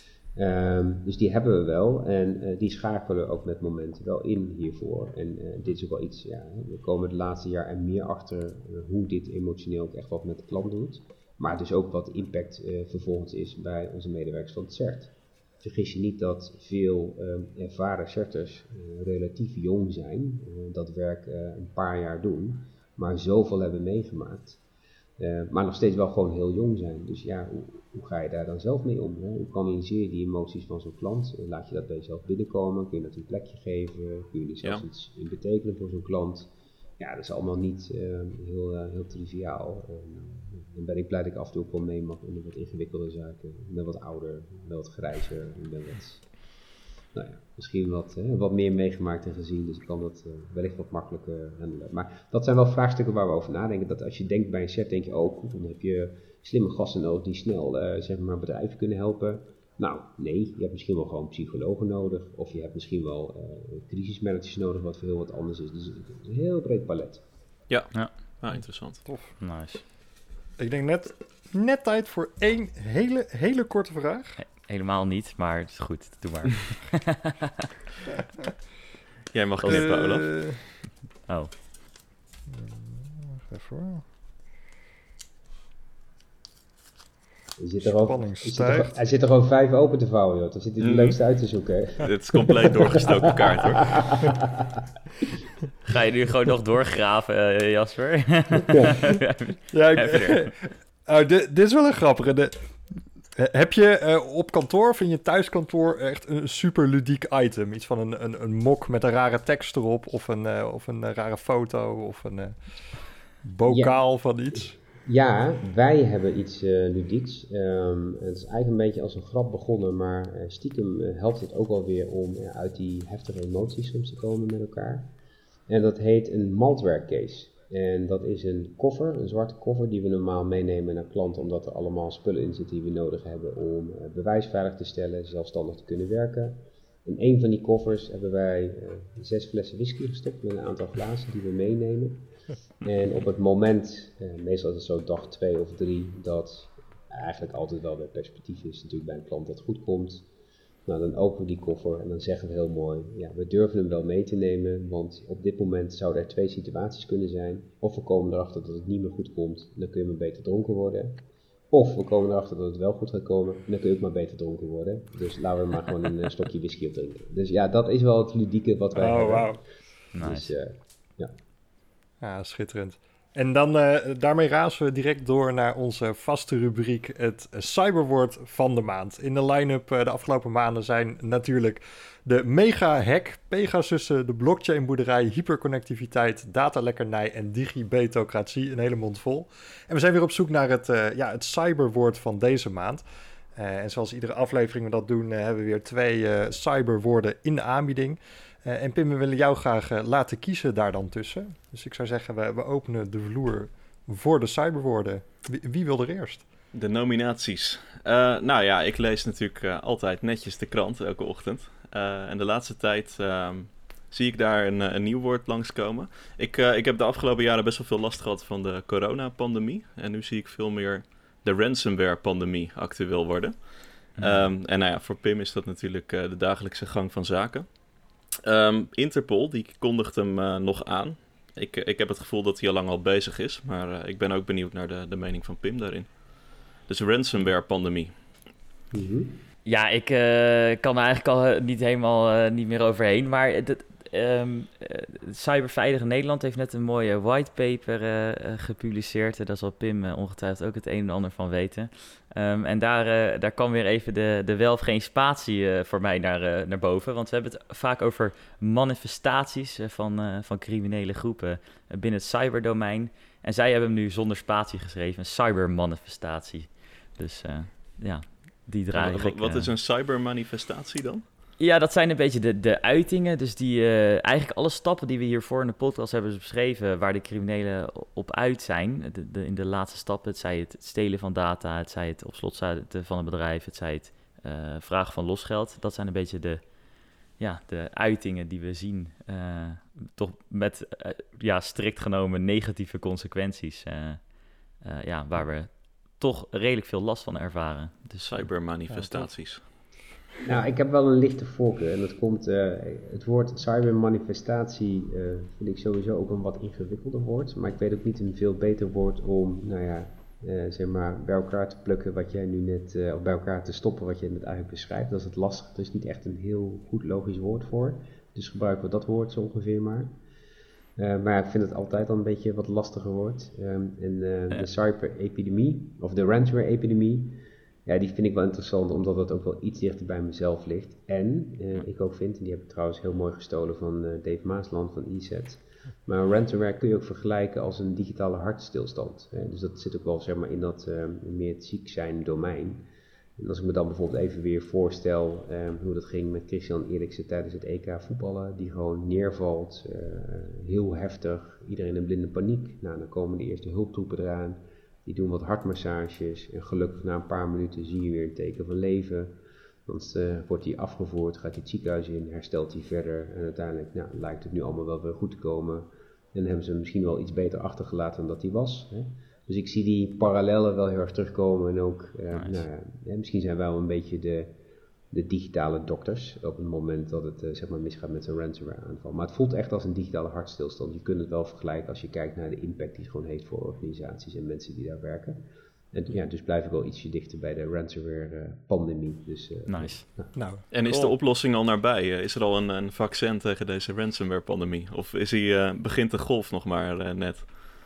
Um, dus die hebben we wel en uh, die schakelen ook met momenten wel in hiervoor. En uh, dit is ook wel iets, ja, we komen het laatste jaar er meer achter uh, hoe dit emotioneel ook echt wat met de klant doet. Maar dus ook wat de impact uh, vervolgens is bij onze medewerkers van het C E R T. Vergis je niet dat veel uh, ervaren C E R T'ers uh, relatief jong zijn, uh, dat werk uh, een paar jaar doen, maar zoveel hebben meegemaakt. Uh, maar nog steeds wel gewoon heel jong zijn. Dus ja, hoe, hoe ga je daar dan zelf mee om? Hè? Hoe kanaliseer je die emoties van zo'n klant? Uh, laat je dat bij jezelf binnenkomen? Kun je dat een plekje geven? Kun je er zelfs ja. iets in betekenen voor zo'n klant? Ja, dat is allemaal niet uh, heel, uh, heel triviaal. Uh, dan ben ik blij dat ik af en toe ook wel mee mag in de wat ingewikkelde zaken. Ik ben wat ouder, ik ben wat grijzer, ik ben wat... Nou ja, misschien wat, hè, wat meer meegemaakt en gezien, dus ik kan dat uh, wellicht wat makkelijker handelen. Maar dat zijn wel vraagstukken waar we over nadenken. Dat als je denkt bij een C E R T, denk je ook, dan heb je slimme gasten nodig die snel uh, zeg maar bedrijven kunnen helpen. Nou, nee, je hebt misschien wel gewoon psychologen nodig, of je hebt misschien wel uh, crisismanagers nodig, wat voor heel wat anders is. Dus het is een heel breed palet. Ja, ja. Ah, interessant. Tof. Nice. Ik denk net, net tijd voor één hele, hele korte vraag. He- helemaal niet, maar het is goed. Doe maar. Jij mag knippen, uh, Olaf. Oh. Wacht even hoor. Je zit er al, Spanning je zit stijgt. er, hij zit er gewoon vijf open te vouwen, joh. Dan zit hij het Mm. leukste uit te zoeken. Dit is compleet doorgestoken kaart, hoor. Ga je nu gewoon nog doorgraven, uh, Jasper? Ja, ik, oh, dit, dit is wel een grappige. De, heb je uh, op kantoor of in je thuiskantoor echt een super ludiek item? Iets van een, een, een mok met een rare tekst erop, of een, uh, of een uh, rare foto, of een uh, bokaal ja. van iets? Ja, wij hebben iets uh, ludieks. Um, het is eigenlijk een beetje als een grap begonnen, maar uh, stiekem uh, helpt het ook wel weer om uh, uit die heftige emoties soms te komen met elkaar. En dat heet een malware case. En dat is een koffer, een zwarte koffer die we normaal meenemen naar klanten, omdat er allemaal spullen in zitten die we nodig hebben om uh, bewijs veilig te stellen, zelfstandig te kunnen werken. In een van die koffers hebben wij uh, zes flessen whisky gestopt met een aantal glazen die we meenemen. En op het moment, uh, meestal is het zo dag twee of drie, dat eigenlijk altijd wel weer perspectief is natuurlijk bij een klant dat goed komt. Nou, dan openen we die koffer en dan zeggen we heel mooi, ja, we durven hem wel mee te nemen, want op dit moment zouden er twee situaties kunnen zijn. Of we komen erachter dat het niet meer goed komt, dan kun je maar beter dronken worden. Of we komen erachter dat het wel goed gaat komen, dan kun je ook maar beter dronken worden. Dus laten we maar gewoon een uh, stokje whisky op drinken. Dus ja, dat is wel het ludieke wat wij oh, hebben. Wow. Nice. Dus, uh, ja. Ja, schitterend. En dan uh, daarmee razen we direct door naar onze vaste rubriek, het cyberwoord van de maand. In de line-up uh, de afgelopen maanden zijn natuurlijk de mega-hack, Pegasussen, de blockchain-boerderij, hyperconnectiviteit, datalekkernij en digibetocratie, een hele mond vol. En we zijn weer op zoek naar het, uh, ja, het cyberwoord van deze maand. Uh, en zoals iedere aflevering we dat doen, uh, hebben we weer twee uh, cyberwoorden in de aanbieding. Uh, en Pim, we willen jou graag uh, laten kiezen daar dan tussen. Dus ik zou zeggen, we, we openen de vloer voor de cyberwoorden. Wie, wie wil er eerst? De nominaties. Uh, nou ja, ik lees natuurlijk uh, altijd netjes de krant elke ochtend. Uh, en de laatste tijd uh, zie ik daar een, een nieuw woord langskomen. Ik, uh, ik heb de afgelopen jaren best wel veel last gehad van de coronapandemie. En nu zie ik veel meer de ransomware-pandemie actueel worden. Hmm. Um, en nou ja, voor Pim is dat natuurlijk uh, de dagelijkse gang van zaken. Um, Interpol, die kondigt hem uh, nog aan. Ik, ik heb het gevoel dat hij al lang al bezig is, maar uh, ik ben ook benieuwd naar de, de mening van Pim daarin. Dus ransomware-pandemie. Mm-hmm. Ja, ik uh, kan er eigenlijk al niet helemaal uh, niet meer overheen, maar het, um, uh, Cyberveilig Nederland heeft net een mooie whitepaper uh, uh, gepubliceerd. Uh, daar zal Pim uh, ongetwijfeld ook het een en ander van weten. Um, en daar, uh, daar kwam weer even de, de wel of geen spatie uh, voor mij naar, uh, naar boven. Want we hebben het vaak over manifestaties uh, van, uh, van criminele groepen uh, binnen het cyberdomein. En zij hebben hem nu zonder spatie geschreven, een cybermanifestatie. Dus uh, ja, die draai wat, ik... Wat uh, is een cybermanifestatie dan? Ja, dat zijn een beetje de, de uitingen. Dus die, uh, eigenlijk alle stappen die we hiervoor in de podcast hebben beschreven, waar de criminelen op uit zijn. De, de, in de laatste stappen, het zij het stelen van data, het zij het op slot zetten van een bedrijf, het zij het uh, vragen van losgeld. Dat zijn een beetje de, ja, de uitingen die we zien. Uh, toch met uh, ja, strikt genomen negatieve consequenties. Uh, uh, ja, waar we toch redelijk veel last van ervaren. Dus, cybermanifestaties. Nou, ik heb wel een lichte voorkeur en dat komt, uh, het woord cybermanifestatie uh, vind ik sowieso ook een wat ingewikkelder woord, maar ik weet ook niet een veel beter woord om, nou ja, uh, zeg maar, bij elkaar te plukken wat jij nu net, uh, of bij elkaar te stoppen wat je net eigenlijk beschrijft. Dat is het lastig, er is niet echt een heel goed logisch woord voor, dus gebruiken we dat woord zo ongeveer maar. Uh, maar ik vind het altijd al een beetje wat lastiger woord. Um, en uh, de cyber-epidemie, of de ransomware-epidemie, ja, die vind ik wel interessant, omdat het ook wel iets dichter bij mezelf ligt. En uh, ik ook vind, en die heb ik trouwens heel mooi gestolen van uh, Dave Maasland van E Z. Maar ransomware kun je ook vergelijken als een digitale hartstilstand. Hè? Dus dat zit ook wel zeg maar, in dat uh, meer het ziek zijn domein. En als ik me dan bijvoorbeeld even weer voorstel uh, hoe dat ging met Christian Eriksen tijdens het E K voetballen, die gewoon neervalt, uh, heel heftig, iedereen in blinde paniek. Nou, dan komen de eerste hulptroepen eraan. Die doen wat hartmassages en gelukkig na een paar minuten zie je weer een teken van leven. Dan uh, wordt hij afgevoerd, gaat hij het ziekenhuis in, herstelt hij verder. En uiteindelijk nou, lijkt het nu allemaal wel weer goed te komen. En dan hebben ze hem misschien wel iets beter achtergelaten dan dat hij was. Hè? Dus ik zie die parallellen wel heel erg terugkomen. En ook, uh, nice. nou, ja, misschien zijn wij wel een beetje de, de digitale dokters op het moment dat het uh, zeg maar misgaat met zo'n ransomware aanval. Maar het voelt echt als een digitale hartstilstand. Je kunt het wel vergelijken als je kijkt naar de impact die het gewoon heeft voor organisaties en mensen die daar werken. En ja, dus blijf ik wel ietsje dichter bij de ransomware uh, pandemie. Dus, uh, nice. Ja. Nou, en is cool. de oplossing al nabij? Uh, is er al een, een vaccin tegen deze ransomware pandemie? Of is die, uh, begint de golf nog maar uh, net?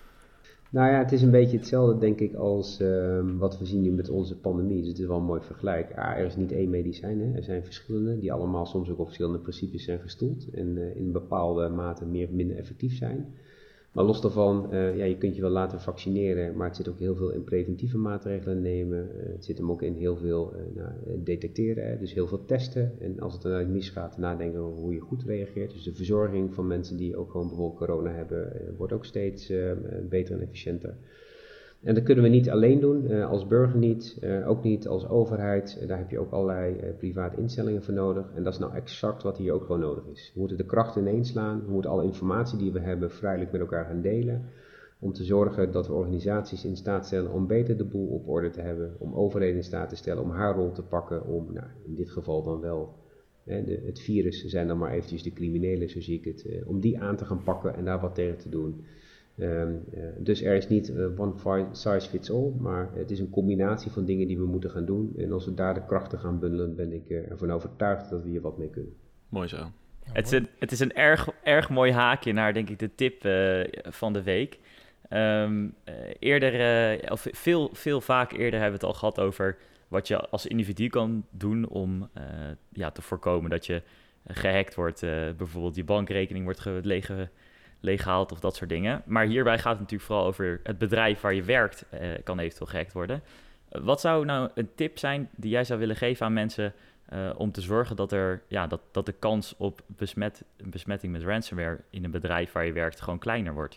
Nou ja, het is een beetje hetzelfde denk ik als uh, wat we zien nu met onze pandemie. Dus het is wel een mooi vergelijk. Ah, er is niet één medicijn, hè. Er zijn verschillende die allemaal soms ook op verschillende principes zijn gestoeld. En uh, in bepaalde mate meer of minder effectief zijn. Maar los daarvan, uh, ja, je kunt je wel laten vaccineren, maar het zit ook heel veel in preventieve maatregelen nemen. Uh, het zit hem ook in heel veel uh, nou, detecteren, hè. Dus heel veel testen. En als het eruit misgaat, nadenken over hoe je goed reageert. Dus de verzorging van mensen die ook gewoon bijvoorbeeld corona hebben, uh, wordt ook steeds uh, beter en efficiënter. En dat kunnen we niet alleen doen, uh, als burger niet, uh, ook niet als overheid. Uh, daar heb je ook allerlei uh, private instellingen voor nodig. En dat is nou exact wat hier ook gewoon nodig is. We moeten de krachten ineens slaan, we moeten alle informatie die we hebben vrijelijk met elkaar gaan delen. Om te zorgen dat we organisaties in staat stellen om beter de boel op orde te hebben. Om overheden in staat te stellen om haar rol te pakken. Om, nou, in dit geval dan wel, hè, de, het virus zijn dan maar eventjes de criminelen, zo zie ik het. Uh, om die aan te gaan pakken en daar wat tegen te doen. Um, uh, dus er is niet uh, one size fits all, maar het is een combinatie van dingen die we moeten gaan doen. En als we daar de krachten gaan bundelen, ben ik uh, ervan overtuigd dat we hier wat mee kunnen. Mooi zo. Ja, het, is een, het is een erg, erg mooi haakje naar, denk ik, de tip uh, van de week. Um, uh, eerder, uh, of veel, veel vaak eerder hebben we het al gehad over wat je als individu kan doen om uh, ja, te voorkomen dat je gehackt wordt. Uh, bijvoorbeeld je bankrekening wordt ge- lege, leeggehaald of dat soort dingen. Maar hierbij gaat het natuurlijk vooral over het bedrijf waar je werkt, uh, kan eventueel gehackt worden. Uh, wat zou nou een tip zijn die jij zou willen geven aan mensen uh, om te zorgen dat, er, ja, dat, dat de kans op besmet, besmetting met ransomware in een bedrijf waar je werkt gewoon kleiner wordt?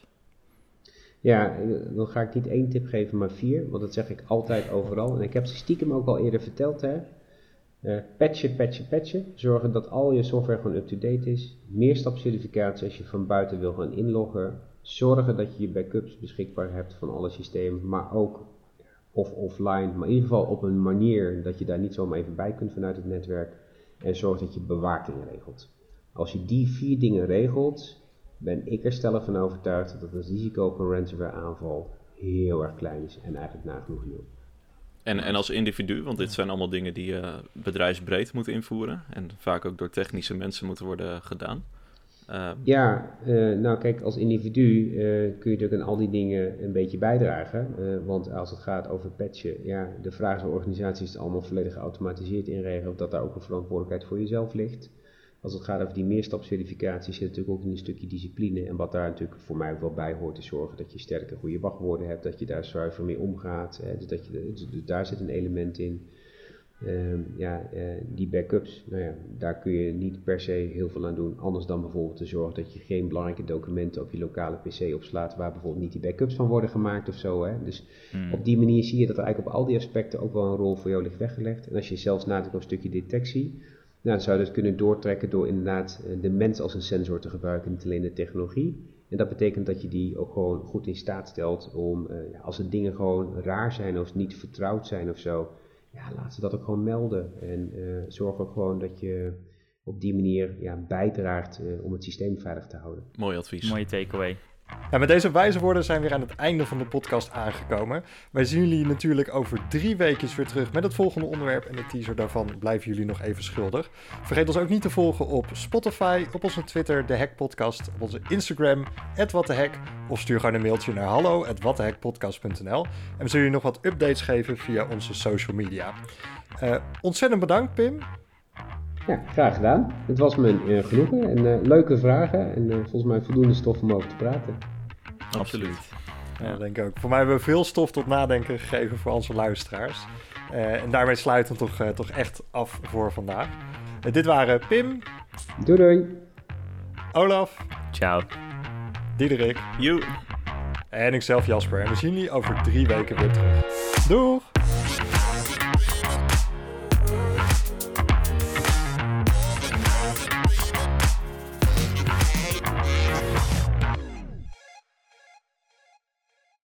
Ja, dan ga ik niet één tip geven, maar vier, want dat zeg ik altijd overal. En ik heb ze stiekem ook al eerder verteld, hè. Uh, patchen, patchen, patchen. Zorgen dat al je software gewoon up-to-date is. Meerstapsverificatie als je van buiten wil gaan inloggen. Zorgen dat je je backups beschikbaar hebt van alle systemen, maar ook of offline, maar in ieder geval op een manier dat je daar niet zomaar even bij kunt vanuit het netwerk. En zorg dat je bewaking regelt. Als je die vier dingen regelt, ben ik er stellig van overtuigd dat het risico op een ransomware aanval heel erg klein is en eigenlijk nagenoeg nul. En, en als individu, want dit zijn allemaal dingen die je uh, bedrijfsbreed moet invoeren en vaak ook door technische mensen moeten worden gedaan. Uh, ja, uh, nou kijk, als individu uh, kun je natuurlijk aan al die dingen een beetje bijdragen. Uh, want als het gaat over patchen, ja, de vraag is aan organisaties het allemaal volledig geautomatiseerd inregelen, of dat daar ook een verantwoordelijkheid voor jezelf ligt. Als het gaat over die meerstapsverificatie zit natuurlijk ook in een stukje discipline. En wat daar natuurlijk voor mij ook wel bij hoort, is zorgen dat je sterke goede wachtwoorden hebt, dat je daar zuiver mee omgaat. Hè, dus dat je, dus daar zit een element in. Uh, ja, uh, die backups, nou ja, daar kun je niet per se heel veel aan doen. Anders dan bijvoorbeeld te zorgen dat je geen belangrijke documenten op je lokale pc opslaat, waar bijvoorbeeld niet die backups van worden gemaakt of zo. Hè. Dus hmm. op die manier zie je dat er eigenlijk op al die aspecten ook wel een rol voor jou ligt weggelegd. En als je zelfs nadenkt over een stukje detectie, nou, dan zou je dat kunnen doortrekken door inderdaad de mens als een sensor te gebruiken, niet alleen de technologie. En dat betekent dat je die ook gewoon goed in staat stelt om, uh, ja, als er dingen gewoon raar zijn of niet vertrouwd zijn of zo, ja, laat ze dat ook gewoon melden. En uh, zorg ook gewoon dat je op die manier ja, bijdraagt uh, om het systeem veilig te houden. Mooi advies. Mooie takeaway. En met deze wijze woorden zijn we weer aan het einde van de podcast aangekomen. Wij zien jullie natuurlijk over drie weken weer terug met het volgende onderwerp. En de teaser daarvan blijven jullie nog even schuldig. Vergeet ons ook niet te volgen op Spotify, op onze Twitter, de Hack Podcast, op onze Instagram, at whatthehack. Of stuur gewoon een mailtje naar hallo at whatthehackpodcast punt n l. En we zullen jullie nog wat updates geven via onze social media. Uh, ontzettend bedankt, Pim. Ja, graag gedaan. Het was me een uh, genoegen en uh, leuke vragen en uh, volgens mij voldoende stof om over te praten. Absoluut. Ja, dat denk ik ook. Voor mij hebben we veel stof tot nadenken gegeven voor onze luisteraars. Uh, en daarmee sluiten we toch, uh, toch echt af voor vandaag. Uh, dit waren Pim. Doei doei. Olaf. Ciao. Diederik. You. En ikzelf Jasper. En we zien jullie over drie weken weer terug. Doeg!